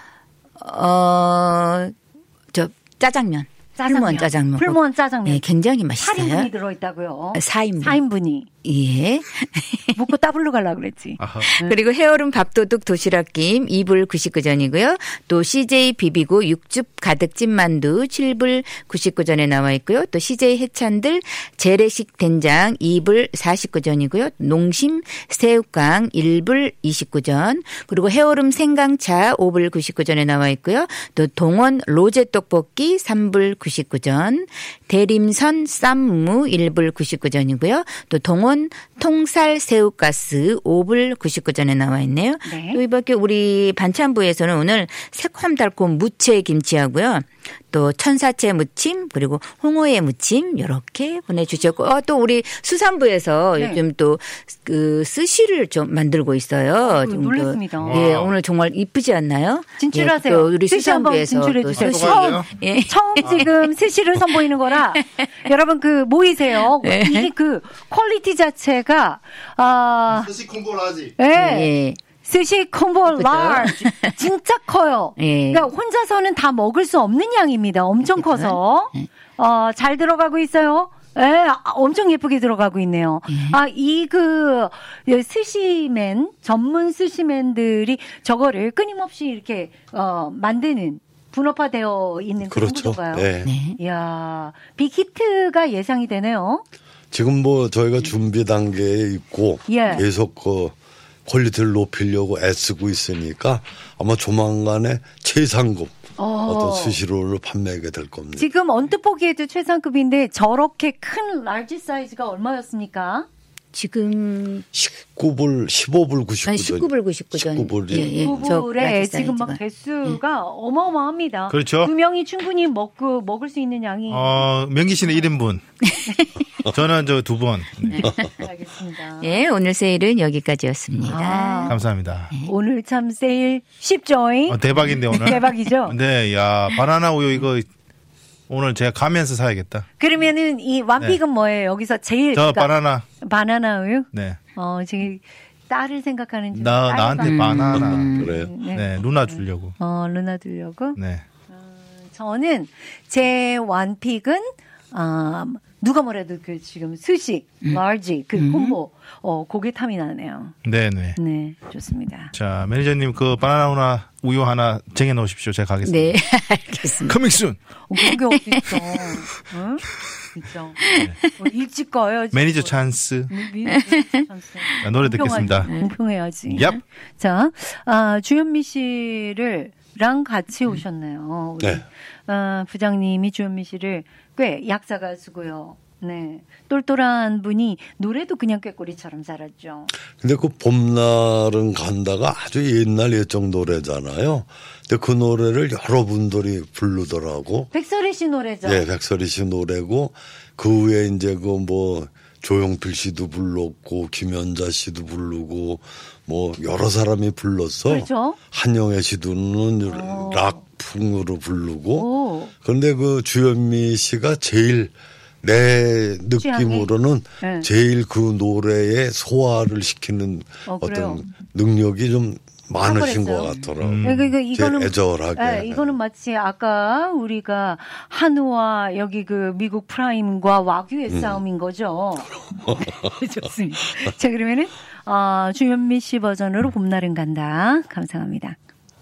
어 저 짜장면. 풀무원 짜장면. 풀무원 짜장면. 예, 굉장히 맛있어요. 팔 인분이 들어있다고요. 사 인분. 사 인분이. 예. 묵고 따블로 가려고 그랬지. 아하. 그리고 해얼음 밥도둑 도시락김 이 불 구십구 전이고요. 또 씨제이 비비고 육즙 가득 찐만두 칠 불 구십구 전에 나와 있고요. 또 씨제이 해찬들 재래식 된장 이 불 사십구 전이고요. 농심 새우깡 일 불 이십구 전. 그리고 해얼음 생강차 오 불 구십구 전에 나와 있고요. 또 동원 로제 떡볶이 삼 불 구십구 전. 대림선 쌈무 일 불 구십구 전이고요. 또 동원 통살 새우가스 오 불 구십구 전에 나와 있네요. 네. 또 이밖에 우리 반찬부에서는 오늘 새콤달콤 무채 김치하고요. 또 천사채 무침 그리고 홍어의 무침 이렇게 보내주셨고 어, 또 우리 수산부에서 네. 요즘 또 그 스시를 좀 만들고 있어요. 그 좀 놀랐습니다. 또, 예, 오늘 정말 이쁘지 않나요? 진출하세요. 예, 또 우리 스시 한번 수산부에서 진출해 또 주세요. 스시. 처음. 예. 처음 지금 스시를 선보이는 거라 여러분 그 모이세요. 네. 이게 그 퀄리티 자체가 아 스시 콤보라지. 예. 예. 스시 콤보 라지 진짜 커요. 예. 그러니까 혼자서는 다 먹을 수 없는 양입니다. 엄청 커서 어, 잘 들어가고 있어요. 예, 아, 엄청 예쁘게 들어가고 있네요. 아, 이 그 스시맨 전문 스시맨들이 저거를 끊임없이 이렇게 어, 만드는 분업화되어 있는 그런 그렇죠. 구조가요. 네. 네. 이야, 빅히트가 예상이 되네요. 지금 뭐 저희가 준비 단계에 있고 예. 계속 그 퀄리티를 높이려고 애쓰고 있으니까 아마 조만간에 최상급 어. 어떤 스시롤을 판매하게 될 겁니다. 지금 언뜻 보기에도 최상급인데 저렇게 큰 라지 사이즈가 얼마였습니까? 지금 십구 불, 십오 불 구십구 전. 한 십구 불 구십구 전. 십구 불이. 예, 예. 저 구불에 라지 지금 막 사이즈가. 개수가 어마어마합니다. 그렇죠. 두 명이 충분히 먹고 먹을 수 있는 양이. 어, 명기 씨는 일 인분. 저는 저 두 번. 네. 알겠습니다. 예, 오늘 세일은 여기까지였습니다. 아, 감사합니다. 오늘 참 세일 쉽죠잉? 어, 대박인데 오늘. 대박이죠. 네, 야 바나나 우유 이거 오늘 제가 가면서 사야겠다. 그러면은 이 완픽은 뭐예요? 여기서 제일 저 그러니까 바나나. 바나나 우유? 네. 어 지금 딸을 생각하는 중. 나 나한테 바나나. 그래요. 네. 네, 누나 주려고. 어 루나 주려고. 네. 저는 제 완픽은 아 누가 뭐래도 그 지금 스시, 라지 그 콤보 어 고개 탐이 나네요. 네, 네. 네, 좋습니다. 자, 매니저님 그 바나나 우유 하나 정해 놓으십시오. 제가 가겠습니다. 네, 알겠습니다. 커밍 순. 어, 그게 어디 있어? 응? 그렇죠. 뭐 일찍 가야지. 매니저 찬스. 미, 매니저 찬스. 자, 노래 듣겠습니다. 공평해야지. 얍. 자, 아, 주현미 씨를 랑 같이 오셨네요. 우리, 네. 아, 부장님이 주현미 씨를 꽤 약사 가수고요. 네. 똘똘한 분이 노래도 그냥 꾀꼬리처럼 잘하죠. 근데 그 봄날은 간다가 아주 옛날 예적 노래잖아요. 근데 그 노래를 여러분들이 부르더라고. 백설이 씨 노래죠. 예, 백설이 씨 노래고 그 후에 이제 그 뭐 조용필 씨도 불렀고 김연자 씨도 부르고 뭐 여러 사람이 불렀어. 그렇죠. 한영애 씨도는 오. 락풍으로 부르고. 오. 그런데 그 주현미 씨가 제일 내 느낌으로는 네. 제일 그 노래에 소화를 시키는 어, 어떤 그래요? 능력이 좀 많으신 것 탁월했어요. 같더라고요. 음. 네, 그러니까 이거는 애절하게. 네, 이거는 마치 아까 우리가 한우와 여기 그 미국 프라임과 와규의 음. 싸움인 거죠. 좋습니다. 자, 그러면은 어, 주현미 씨 버전으로 봄날은 간다. 감상합니다.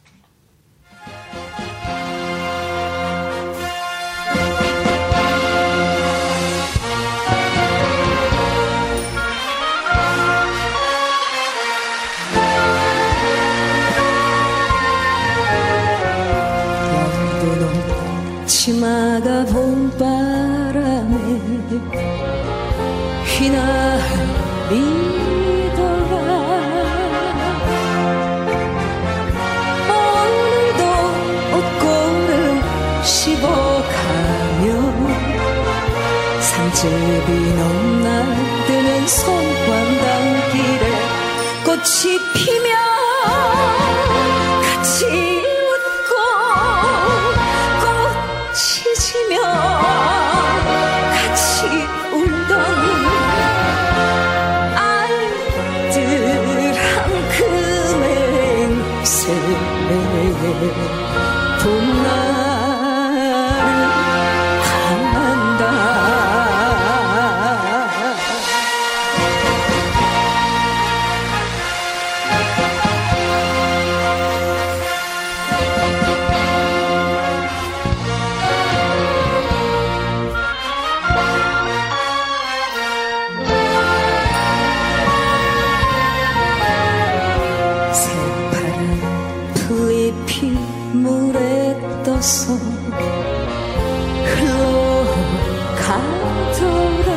치마가 봄바람에 휘날리더라. 오늘도 옷고름 씹어가며 산제비 넘나드는 송광단길에 꽃이 피면 같이 지면 같이 울던 알뜰한 금행새 봄날은 간다. 물에 떠서 흘러가더라.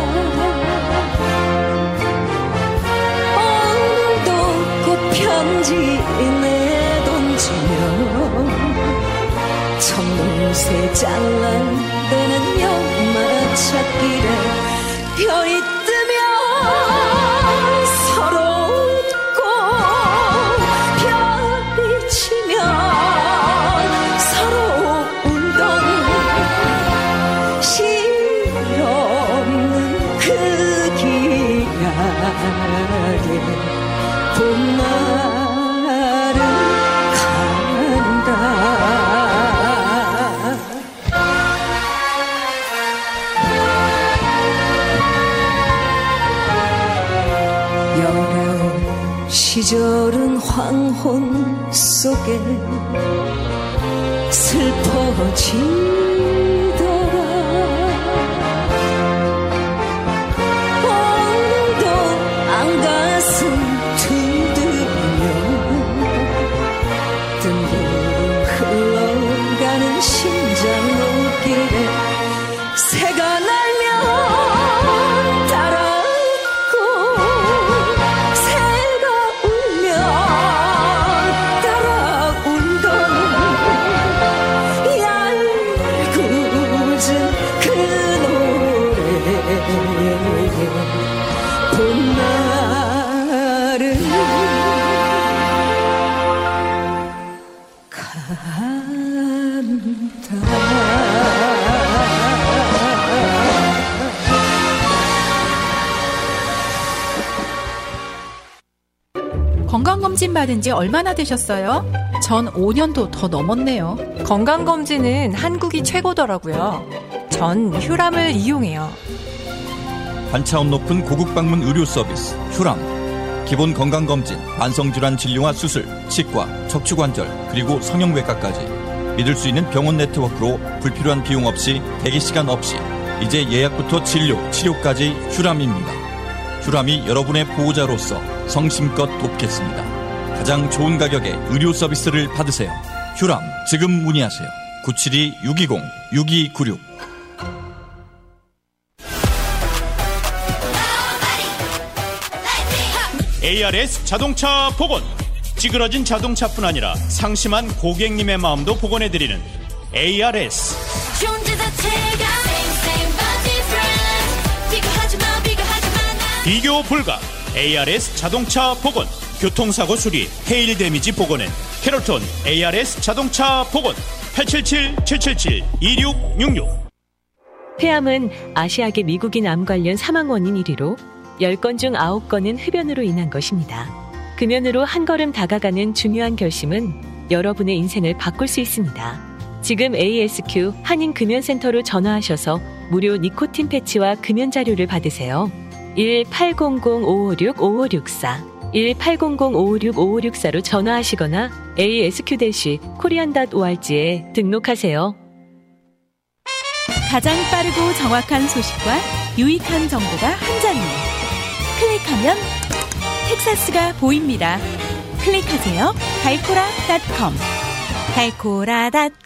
오늘도 꽃편지 내던지며 청새 잘라내는 연마찻길에 별이 뜨면 서로 웃고 별이 치면 서로 울던 실없는 그 기약에 봄날은 간다. 열아홉 시절은 황혼 속에 슬퍼지더라. 오늘도 안가슴 두드리며 뜬구름 흘러가는 심장 노길에 새가 날면 따라 웃고 새가 울면 따라 울던 얄궂은 그 노래 봄날은 건강검진 받은 지 얼마나 되셨어요? 전 오 년도 더 넘었네요. 건강검진은 한국이 최고더라고요. 전 휴람을 이용해요. 반차원 높은 고급 방문 의료 서비스 휴람. 기본 건강검진, 만성질환 진료와 수술, 치과, 척추관절, 그리고 성형외과까지 믿을 수 있는 병원 네트워크로 불필요한 비용 없이 대기시간 없이 이제 예약부터 진료, 치료까지 휴람입니다. 휴람이 여러분의 보호자로서 성심껏 돕겠습니다. 가장 좋은 가격에 의료 서비스를 받으세요. 휴람, 지금 문의하세요. 구칠이 육이공 육이구육. 에이알에스 자동차 복원. 찌그러진 자동차뿐 아니라 상심한 고객님의 마음도 복원해드리는 에이알에스. 비교 불가. 에이알에스 자동차 복원. 교통사고 수리, 헤일 데미지 복원엔 캐롤톤 에이알에스 자동차 복원. 팔칠칠 칠칠칠 이육육육. 폐암은 아시아계 미국인 암 관련 사망 원인 일 위로 열 건 중 아홉 건은 흡연으로 인한 것입니다. 금연으로 한 걸음 다가가는 중요한 결심은 여러분의 인생을 바꿀 수 있습니다. 지금 에이에스큐 한인금연센터로 전화하셔서 무료 니코틴 패치와 금연 자료를 받으세요. 일 팔공공 오오육 오오육사 일 팔공공 오오육 오오육사로 전화하시거나 에이에스큐-코리안.오알지에 등록하세요. 가장 빠르고 정확한 소식과 유익한 정보가 한 자리에. 클릭하면 텍사스가 보입니다. 클릭하세요. 달코라 닷컴 달코라 닷컴.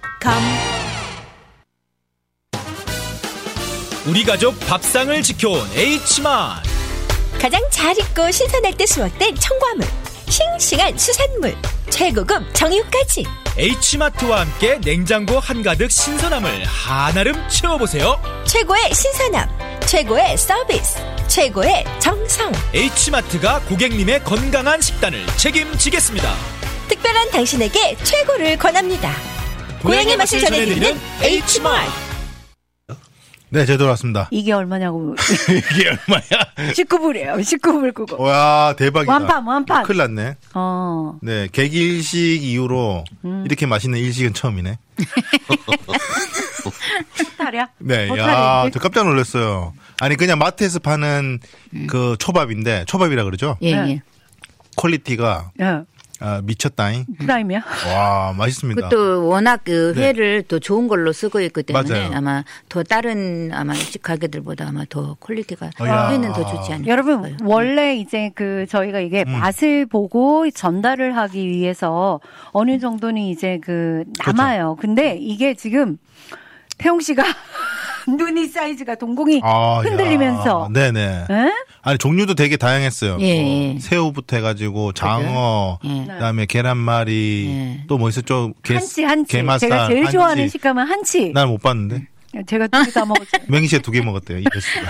우리 가족 밥상을 지켜온 H마트. 가장 잘 익고 신선할 때 수확된 청과물, 싱싱한 수산물, 최고급 정육까지. H마트와 함께 냉장고 한가득 신선함을 한아름 채워보세요. 최고의 신선함, 최고의 서비스, 최고의 정성. H마트가 고객님의 건강한 식단을 책임지겠습니다. 특별한 당신에게 최고를 권합니다. 고향의 맛을 전해드리는 H마트. 네, 제대로 왔습니다. 이게 얼마냐고. 이게 얼마야? 십구 불이에요. 십구 불 그거. 와, 대박이다. 완판, 완판. 큰일 났네. 어. 네, 객일식 이후로 음. 이렇게 맛있는 일식은 처음이네. 탈이야? 네, 야, 저 깜짝 놀랐어요. 아니, 그냥 마트에서 파는 음. 그 초밥인데, 초밥이라 그러죠? 예, 예. 퀄리티가 예. 아, 미쳤다잉. 프라임이야? 와, 맛있습니다. 그것도 워낙 그 네. 회를 또 좋은 걸로 쓰고 있기 때문에 맞아요. 아마 더 다른 아마 식 가게들보다 아마 더 퀄리티가 야. 회는 더 좋지 않을까 여러분 싶어요. 원래 이제 그 저희가 이게 음. 맛을 보고 전달을 하기 위해서 어느 정도는 이제 그 남아요. 근데 이게 지금 태용 씨가 눈이 사이즈가 동공이 아, 흔들리면서. 야. 네네. 에? 아니, 종류도 되게 다양했어요. 예, 뭐 예. 새우부터 해가지고, 장어, 예. 그다음에 계란말이, 예. 또 뭐 있었죠? 게, 한치 한치. 게맛살, 제가 제일 한치. 좋아하는 식감은 한치. 난 못 봤는데. 제가 두 개 다 먹었어요. 맹희 씨가 두 개 먹었대요. 이랬어요.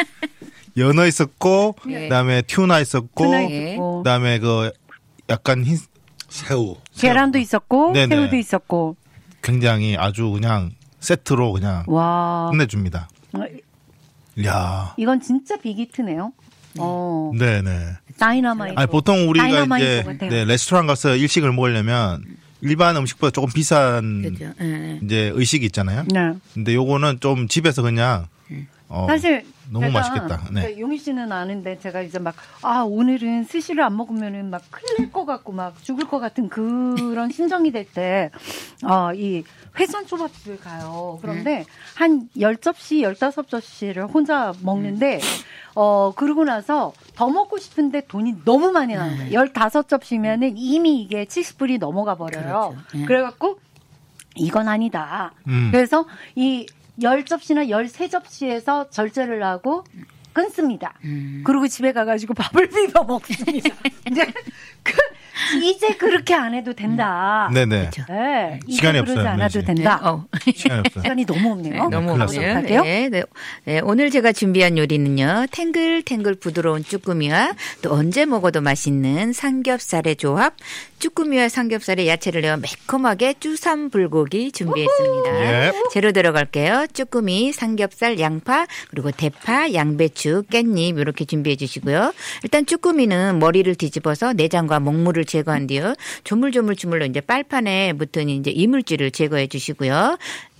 연어 있었고, 예. 그다음에 튜나 있었고, 투나 예. 있었고, 그다음에 그 약간 흰 새우. 계란도 있었고, 네네. 새우도 있었고. 굉장히 아주 그냥 세트로 그냥 와. 끝내줍니다. 이야. 이건 진짜 빅히트네요. 어. 네네. 다이너마이트. 아니, 보통 우리가 다이너마이트 이제 같아요. 네, 레스토랑 가서 일식을 먹으려면 일반 음식보다 조금 비싼 그죠. 예. 이제 의식이 있잖아요. 네. 근데 요거는 좀 집에서 그냥 어, 사실 너무 제가 맛있겠다. 네. 그러니까 용희 씨는 아는데 제가 이제 막 아 오늘은 스시를 안 먹으면은 막 큰일 날 것 같고 막 죽을 것 같은 그런 심정이 될 때 어 이 회전 초밥집을 가요. 그런데 한 열 접시, 열다섯 접시를 혼자 먹는데 어 그러고 나서 더 먹고 싶은데 돈이 너무 많이 나는 거예요. 열다섯 접시면은 이미 이게 칠십 불이 넘어가 버려요. 그렇죠. 예. 그래갖고 이건 아니다. 음. 그래서 이 열 접시나 열세 접시에서 절제를 하고 끊습니다. 음. 그리고 집에 가가지고 밥을 비벼 먹습니다. 이제 그, 이제 그렇게 안 해도 된다. 네네. 네, 이제 시간이 그러지 없어요, 않아도 네, 된다. 네. 어. 시간이 없어요. 시간이 너무 없네요. 너무 큰일 어떻게 났어요. 할게요? 네, 네. 네, 오늘 제가 준비한 요리는요. 탱글탱글 부드러운 쭈꾸미와 또 언제 먹어도 맛있는 삼겹살의 조합. 쭈꾸미와 삼겹살에 야채를 넣어 매콤하게 쭈삼 불고기 준비했습니다. 예. 재료 들어갈게요. 쭈꾸미, 삼겹살, 양파, 그리고 대파, 양배추, 깻잎 이렇게 준비해 주시고요. 일단 쭈꾸미는 머리를 뒤집어서 내장과 먹물을 제거한 뒤요. 조물조물 주물러 이제 빨판에 붙은 이제 이물질을 제거해 주시고요.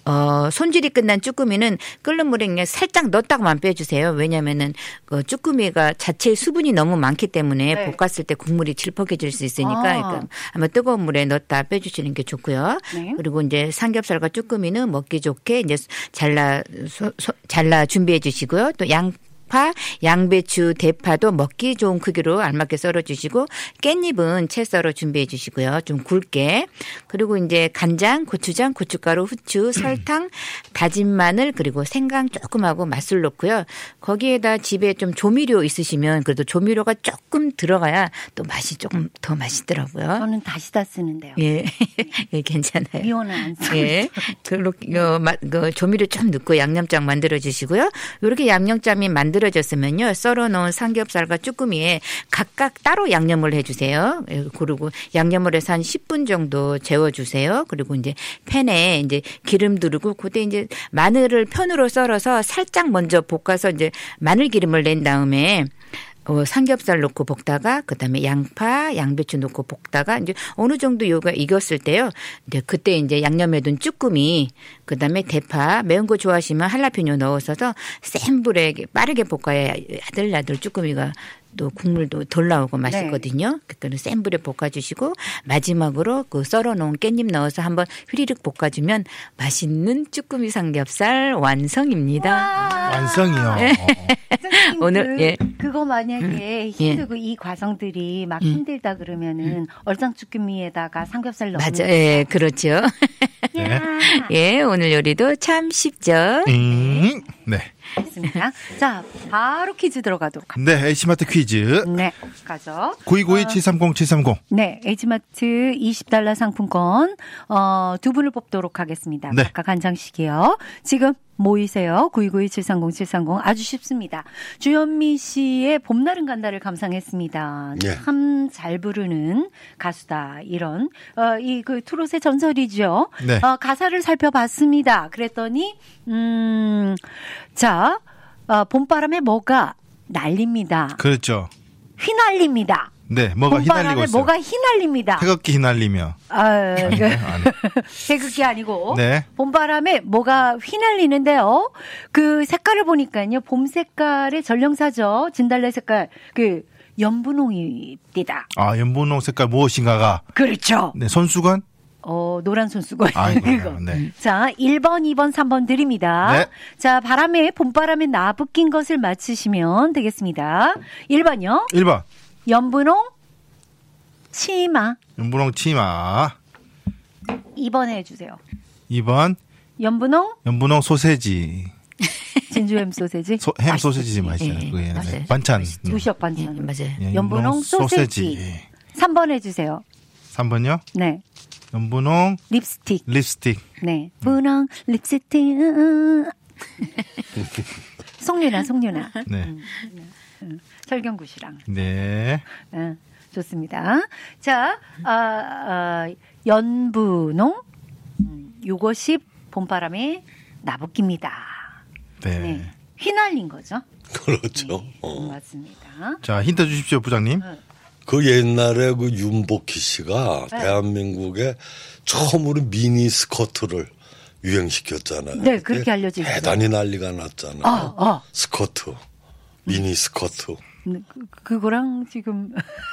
어, 손질이 끝난 쭈꾸미는 끓는 물에 그냥 살짝 넣었다가만 빼주세요. 왜냐면은 그 쭈꾸미가 자체의 수분이 너무 많기 때문에 네. 볶았을 때 국물이 질퍽해질 수 있으니까 아. 그러니까 아마 뜨거운 물에 넣었다 빼주시는 게 좋고요. 네. 그리고 이제 삼겹살과 쭈꾸미는 먹기 좋게 이제 잘라 소, 소, 잘라 준비해 주시고요. 또 양 파, 양배추, 대파도 먹기 좋은 크기로 알맞게 썰어주시고 깻잎은 채 썰어 준비해 주시고요. 좀 굵게. 그리고 이제 간장, 고추장, 고춧가루, 후추, 설탕, 다진 마늘 그리고 생강 조금 하고 맛술 넣고요. 거기에다 집에 좀 조미료 있으시면 그래도 조미료가 조금 들어가야 또 맛이 조금 더 맛있더라고요. 저는 다시다 쓰는데요. 예, 예 괜찮아요. 미원은 안 써요. 예, 그렇게 요, 마, 그 조미료 좀 넣고 양념장 만들어 주시고요. 이렇게 양념장이 만들어졌으면요, 썰어 놓은 삼겹살과 쭈꾸미에 각각 따로 양념을 해주세요. 그리고 양념을 해서 한 십 분 정도 재워주세요. 그리고 이제 팬에 이제 기름 두르고 그때 이제 마늘을 편으로 썰어서 살짝 먼저 볶아서 이제 마늘 기름을 낸 다음에. 어, 삼겹살 넣고 볶다가 그다음에 양파, 양배추 넣고 볶다가 이제 어느 정도 요가 익었을 때요. 이제 그때 이제 양념해둔 쭈꾸미, 그다음에 대파, 매운 거 좋아하시면 할라피뇨 넣어서서 센 불에 빠르게 볶아야 야들야들 쭈꾸미가 또 국물도 덜 나오고 맛있거든요. 그때는 센 불에 볶아주시고 마지막으로 그 썰어놓은 깻잎 넣어서 한번 휘리륵 볶아주면 맛있는 쭈꾸미 삼겹살 완성입니다. 완성이요. 네. 오늘 그, 예. 그거 만약에 힘들고 이 과정들이 막 음. 힘들다 그러면은 얼짱쭈꾸미에다가 삼겹살 넣으면 맞아, 예, 그렇죠. 네. 예, 오늘 요리도 참 쉽죠. 음, 네. 있습니다. 자, 바로 퀴즈 들어가도록 합니다. 네, H마트 퀴즈. 네, 가죠. 구이구이 칠삼공 칠삼공. 네, H마트 이십 달러 상품권 어, 두 분을 뽑도록 하겠습니다. 네. 각각 한 장씩이요. 지금 모이세요. 구이구이 칠삼공 칠삼공 아주 쉽습니다. 주현미 씨의 봄날은 간다를 감상했습니다. 네. 참 잘 부르는 가수다. 이런 어, 이 그 트롯의 전설이죠. 네. 어, 가사를 살펴봤습니다. 그랬더니 음, 자 어, 봄바람에 뭐가 날립니다. 그렇죠. 휘날립니다. 네, 뭐가 봄바람에 휘날리고 있어요. 뭐가 휘날립니다. 태극기 휘날리며. 아, 그, 아니. 태극기 아니고 네. 봄바람에 뭐가 휘날리는데요. 그 색깔을 보니까요. 봄 색깔의 전령사죠. 진달래 색깔 그 연분홍입니다. 아, 연분홍 색깔 무엇인가가. 그렇죠. 네, 손수건? 어, 노란 손수건. 아이고, 네. 자, 일 번, 이 번, 삼 번 드립니다. 네. 자, 바람에 봄바람에 나부낀 것을 맞추시면 되겠습니다. 일 번요. 일 번. 연분홍 치마. 연분홍 치마. 이 번 해주세요. 이 번. 연분홍 연분홍 소세지. 진주햄 소세지. 소, 햄 소세지 맛있잖아요. 예, 그게. 맞아요. 네. 반찬. 두시역 반찬. 예, 맞아요. 예, 연분홍 소세지. 삼 번 해주세요. 삼 번요. 네. 연분홍 립스틱. 립스틱. 네. 분홍 립스틱. 송윤아, 송윤아. 네. 음, 음, 설경구 씨랑. 네. 음, 좋습니다. 자, 아, 아, 연분홍. 음, 요것이 봄바람에 나부깁니다. 네. 네. 휘날린 거죠. 그렇죠. 네, 어. 맞습니다. 자, 힌트 주십시오, 부장님. 그 옛날에 그 윤복희 씨가 네. 대한민국에 처음으로 미니 스커트를 유행시켰잖아요. 네, 그때 그렇게 알려져 있어요. 대단히 난리가 났잖아요. 아, 아. 스커트, 미니 스커트. 음, 그, 그거랑 지금.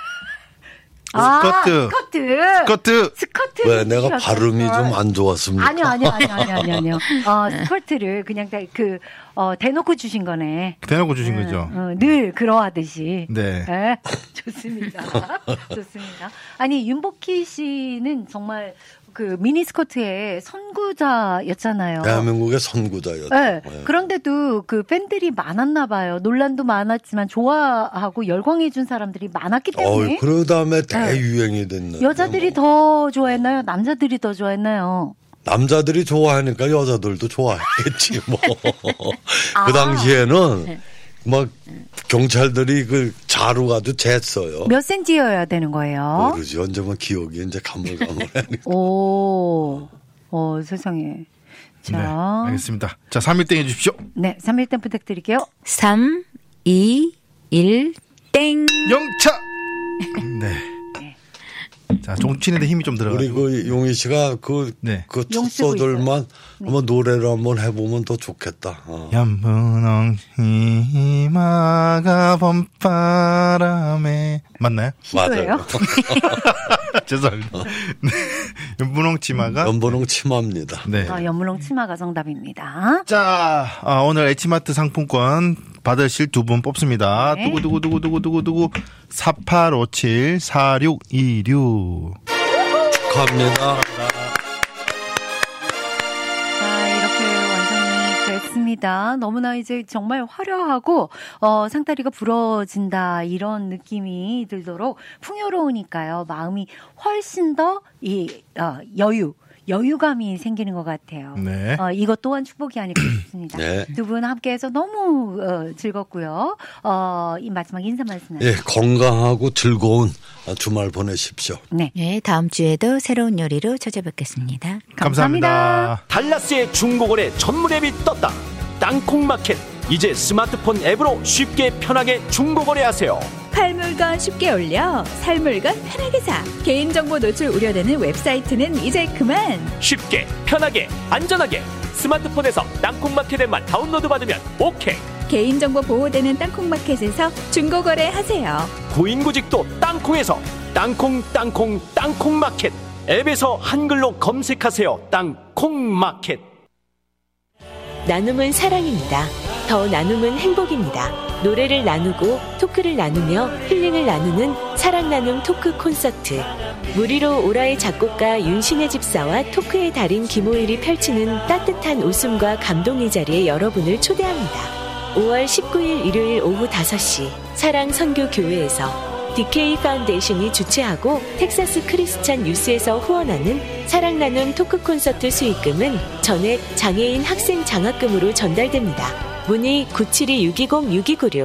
스커트. 스커트. 스커트. 스커트. 왜 내가 발음이 좀 안 좋았습니까? 아니요, 아니요, 아니요, 아니요, 아니요, 아니요. 어, 스커트를 그냥 다 그, 어, 대놓고 주신 거네. 대놓고 주신 어, 거죠. 어, 늘 그러하듯이. 네. 네. 좋습니다. 좋습니다. 아니, 윤복희 씨는 정말 그 미니스커트의 선구자였잖아요. 대한민국의 선구자였죠. 네. 네. 그런데도 그 팬들이 많았나 봐요. 논란도 많았지만 좋아하고 열광해준 사람들이 많았기 때문에. 어, 그 다음에 대유행이 됐네. 여자들이 더 좋아했나요? 남자들이 더 좋아했나요? 남자들이 좋아하니까 여자들도 좋아했겠지 뭐. 아. 그 당시에는 막 경찰들이 그 자루 아주 쟀어요. 몇 센치여야 되는 거예요? 모르지. 언제만 기억이 이제 가물가물하니까. 오, 어, 세상에. 자. 네. 알겠습니다. 자, 삼 일 땡해 주십시오. 네, 삼 일 땡 부탁드릴게요. 삼, 이, 일, 땡. 영차! 네. 자, 자, 종치는데 힘이 좀 들어가요. 우리 그 용희 씨가 그, 네. 그 첫 소절만 한번 노래를 한번 해보면 더 좋겠다. 어. 연분홍 희마가 봄바람에 맞나요? 맞아요. 죄송합니다. 네. 연분홍 치마가 연분홍 치마입니다. 네. 어, 연분홍 치마가 정답입니다. 자, 어, 오늘 H마트 상품권 받으실 두 분 뽑습니다. 네. 두구두구두구두구두구 사팔오칠 사육이육 축하합니다. 자, 이렇게 완성이 됐습니다. 너무나 이제 정말 화려하고 어, 상다리가 부러진다 이런 느낌이 들도록 풍요로우니까요. 마음이 훨씬 더 이 어, 여유 여유감이 생기는 것 같아요. 네. 어, 이것 또한 축복이 아닐까 싶습니다. 네. 두 분 함께해서 너무 어, 즐겁고요. 어, 이 마지막 인사 말씀. 예, 건강하고 즐거운 주말 보내십시오. 네. 네, 다음 주에도 새로운 요리로 찾아뵙겠습니다. 감사합니다. 달라스의 중고거래 전문 앱이 떴다. 땅콩마켓. 이제 스마트폰 앱으로 쉽게 편하게 중고거래하세요. 팔물건 쉽게 올려 살물건 편하게 사. 개인정보 노출 우려되는 웹사이트는 이제 그만. 쉽게 편하게 안전하게 스마트폰에서 땅콩마켓 앱만 다운로드 받으면 오케이. 개인정보 보호되는 땅콩마켓에서 중고거래하세요. 고인구직도 땅콩에서 땅콩 땅콩 땅콩마켓 앱에서 한글로 검색하세요. 땅콩마켓. 나눔은 사랑입니다. 더 나눔은 행복입니다. 노래를 나누고 토크를 나누며 힐링을 나누는 사랑 나눔 토크 콘서트. 무리로 오라의 작곡가 윤신혜 집사와 토크의 달인 김호일이 펼치는 따뜻한 웃음과 감동의 자리에 여러분을 초대합니다. 오월 십구일 일요일 오후 다섯 시 사랑선교교회에서 디케이 파운데이션이 주최하고 텍사스 크리스찬 유스에서 후원하는 사랑 나눔 토크 콘서트 수익금은 전액 장애인 학생 장학금으로 전달됩니다. 문의 구칠이 육이공 육이구육.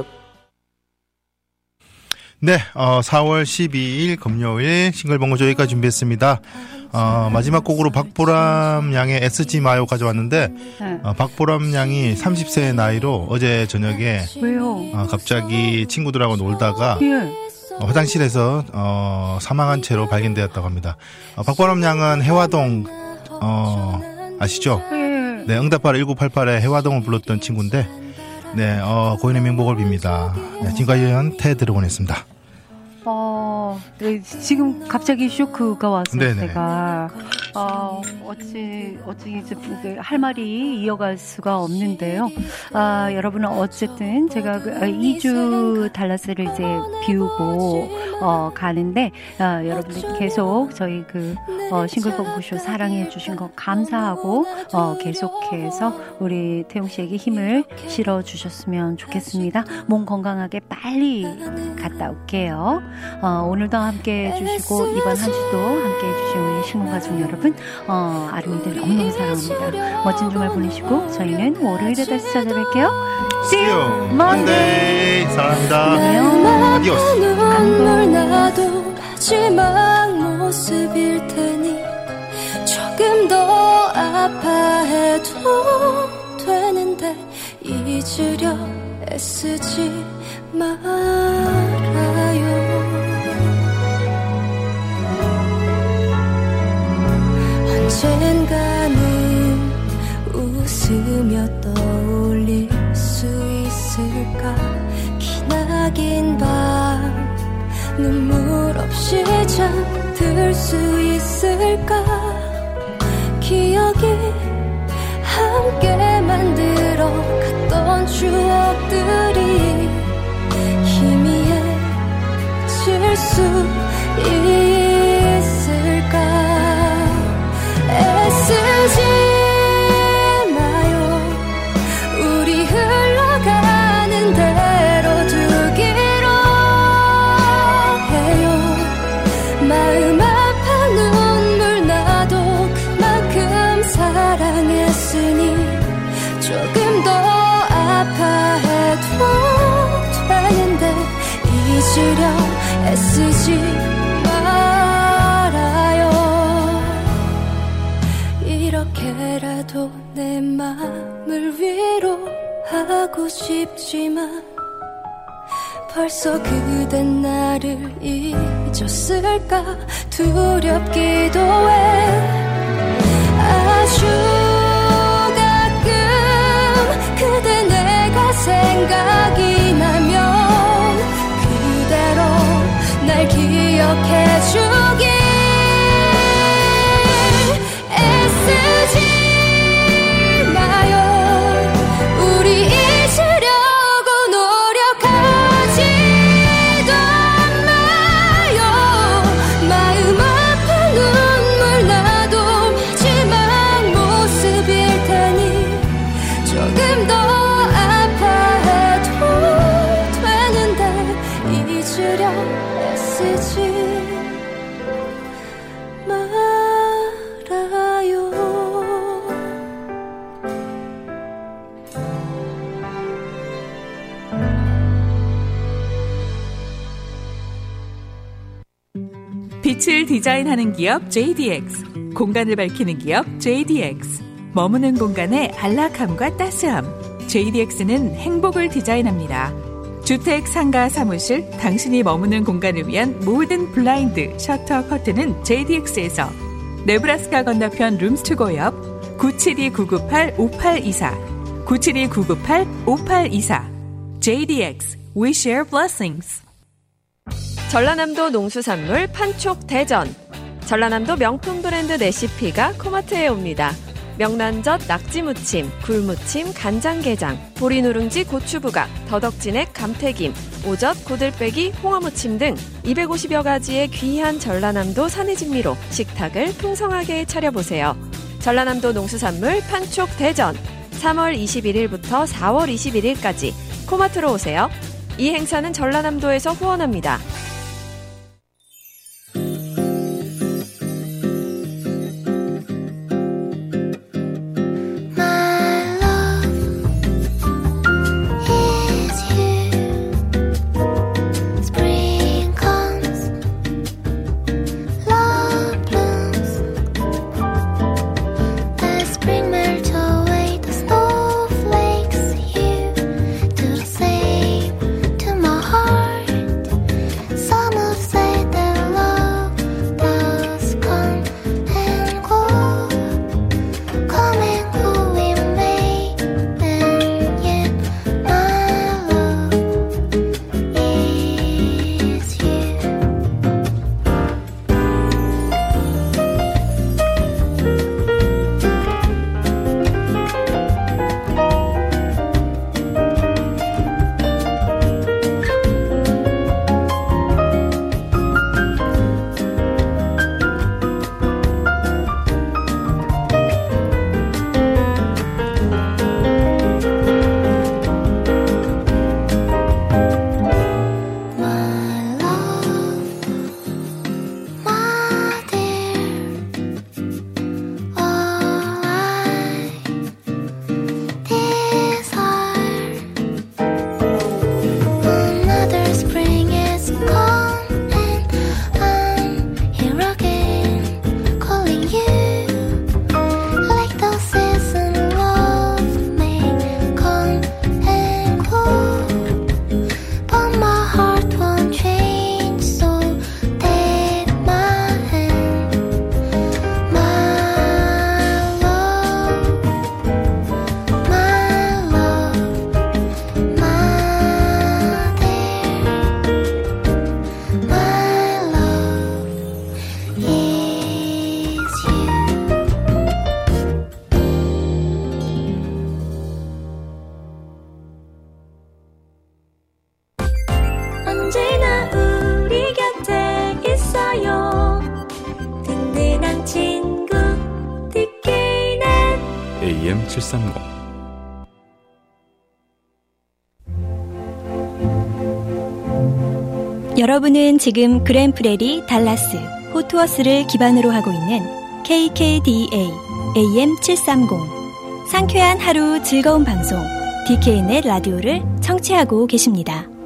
네, 어, 사월 십이일 금요일 싱글벙글 저희까지 준비했습니다. 어, 마지막 곡으로 박보람 양의 애쓰지 마요 가져왔는데, 네. 어, 박보람 양이 삼십 세의 나이로 어제 저녁에 왜요? 어, 갑자기 친구들하고 놀다가 예. 어, 화장실에서 어, 사망한 채로 발견되었다고 합니다. 어, 박보람 양은 해화동 어, 아시죠? 예. 네, 응답하라 일구팔팔에 해화동을 불렀던 친구인데, 네, 어, 고인의 명복을 빕니다. 네, 지금까지 태 드래곤이었습니다. 어, 네, 지금 갑자기 쇼크가 와서 네네. 제가 어, 어찌 어찌 이제 할 말이 이어갈 수가 없는데요. 아, 여러분은 어쨌든 제가 그 이 주 달라스를 이제 비우고 어, 가는데 아, 여러분들 계속 저희 그 어, 싱글벙글쇼 사랑해 주신 거 감사하고 어, 계속해서 우리 태용 씨에게 힘을 실어 주셨으면 좋겠습니다. 몸 건강하게 빨리 갔다 올게요. 어, 오늘도 함께 해주시고 이번 한 주도 함께 해주신 우리 신문가족 여러분 어, 아름이들 너무너무 사랑합니다. 멋진 주말 보내시고 저희는 월요일에 다시 찾아뵐게요. See you Monday. 사랑합니다. 아디오스. 눈물 나도 마지막 모습일 테니 조금 더 아파해도 되는데 잊으려 애쓰지 말아요. 언젠가는 웃으며 떠올릴 수 있을까. 기나긴 밤 눈물 없이 잠들 수 있을까. 기억이 함께 만들어 갔던 추억들이 희미해질 수 있을까. 애쓰지 마요. 우리 흘러가는 대로 두기로 해요. 마음 아파 눈물 나도 그만큼 사랑했으니 조금 더 아파해도 되는데 잊으려 애쓰지 말아요. 이렇게라도 내 맘을 위로하고 싶지만 벌써 그댄 나를 잊었을까 두렵기도 해. 아주 가끔 그대 내가 생각이 나면 그대로 날 기억해주길 애쓰지 마요. 우리 잊으려고 노력하지도 마요. 마음 아픈 눈물 나도 마지막 모습일 테니 조금 더 아파해도 되는데 잊으려 애쓰지 말아요. 빛을 디자인하는 기업 제이디엑스, 공간을 밝히는 기업 제이디엑스, 머무는 공간의 안락함과 따스함. 제이디엑스는 행복을 디자인합니다. 주택, 상가, 사무실, 당신이 머무는 공간을 위한 모든 블라인드, 셔터, 커튼은 제이디엑스에서. 네브라스카 건너편 룸스투고 옆 구칠이 구구팔 오팔이사 구칠이 구구팔 오팔이사. 제이디엑스, We Share Blessings. 전라남도 농수산물 판촉 대전. 전라남도 명품 브랜드 레시피가 코마트에 옵니다. 명란젓, 낙지무침, 굴무침, 간장게장, 보리누룽지, 고추부각, 더덕진액, 감태김, 오젓, 고들빼기, 홍어무침 등 이백오십여 가지의 귀한 전라남도 산해진미로 식탁을 풍성하게 차려보세요. 전라남도 농수산물 판촉 대전. 삼월 이십일일부터 사월 이십일일까지 코마트로 오세요. 이 행사는 전라남도에서 후원합니다. 에이엠 칠삼공. 여러분은 지금 그랜프레리 달라스 호트워스를 기반으로 하고 있는 케이케이디에이 에이엠 칠삼공 상쾌한 하루 즐거운 방송 디케이넷 라디오를 청취하고 계십니다.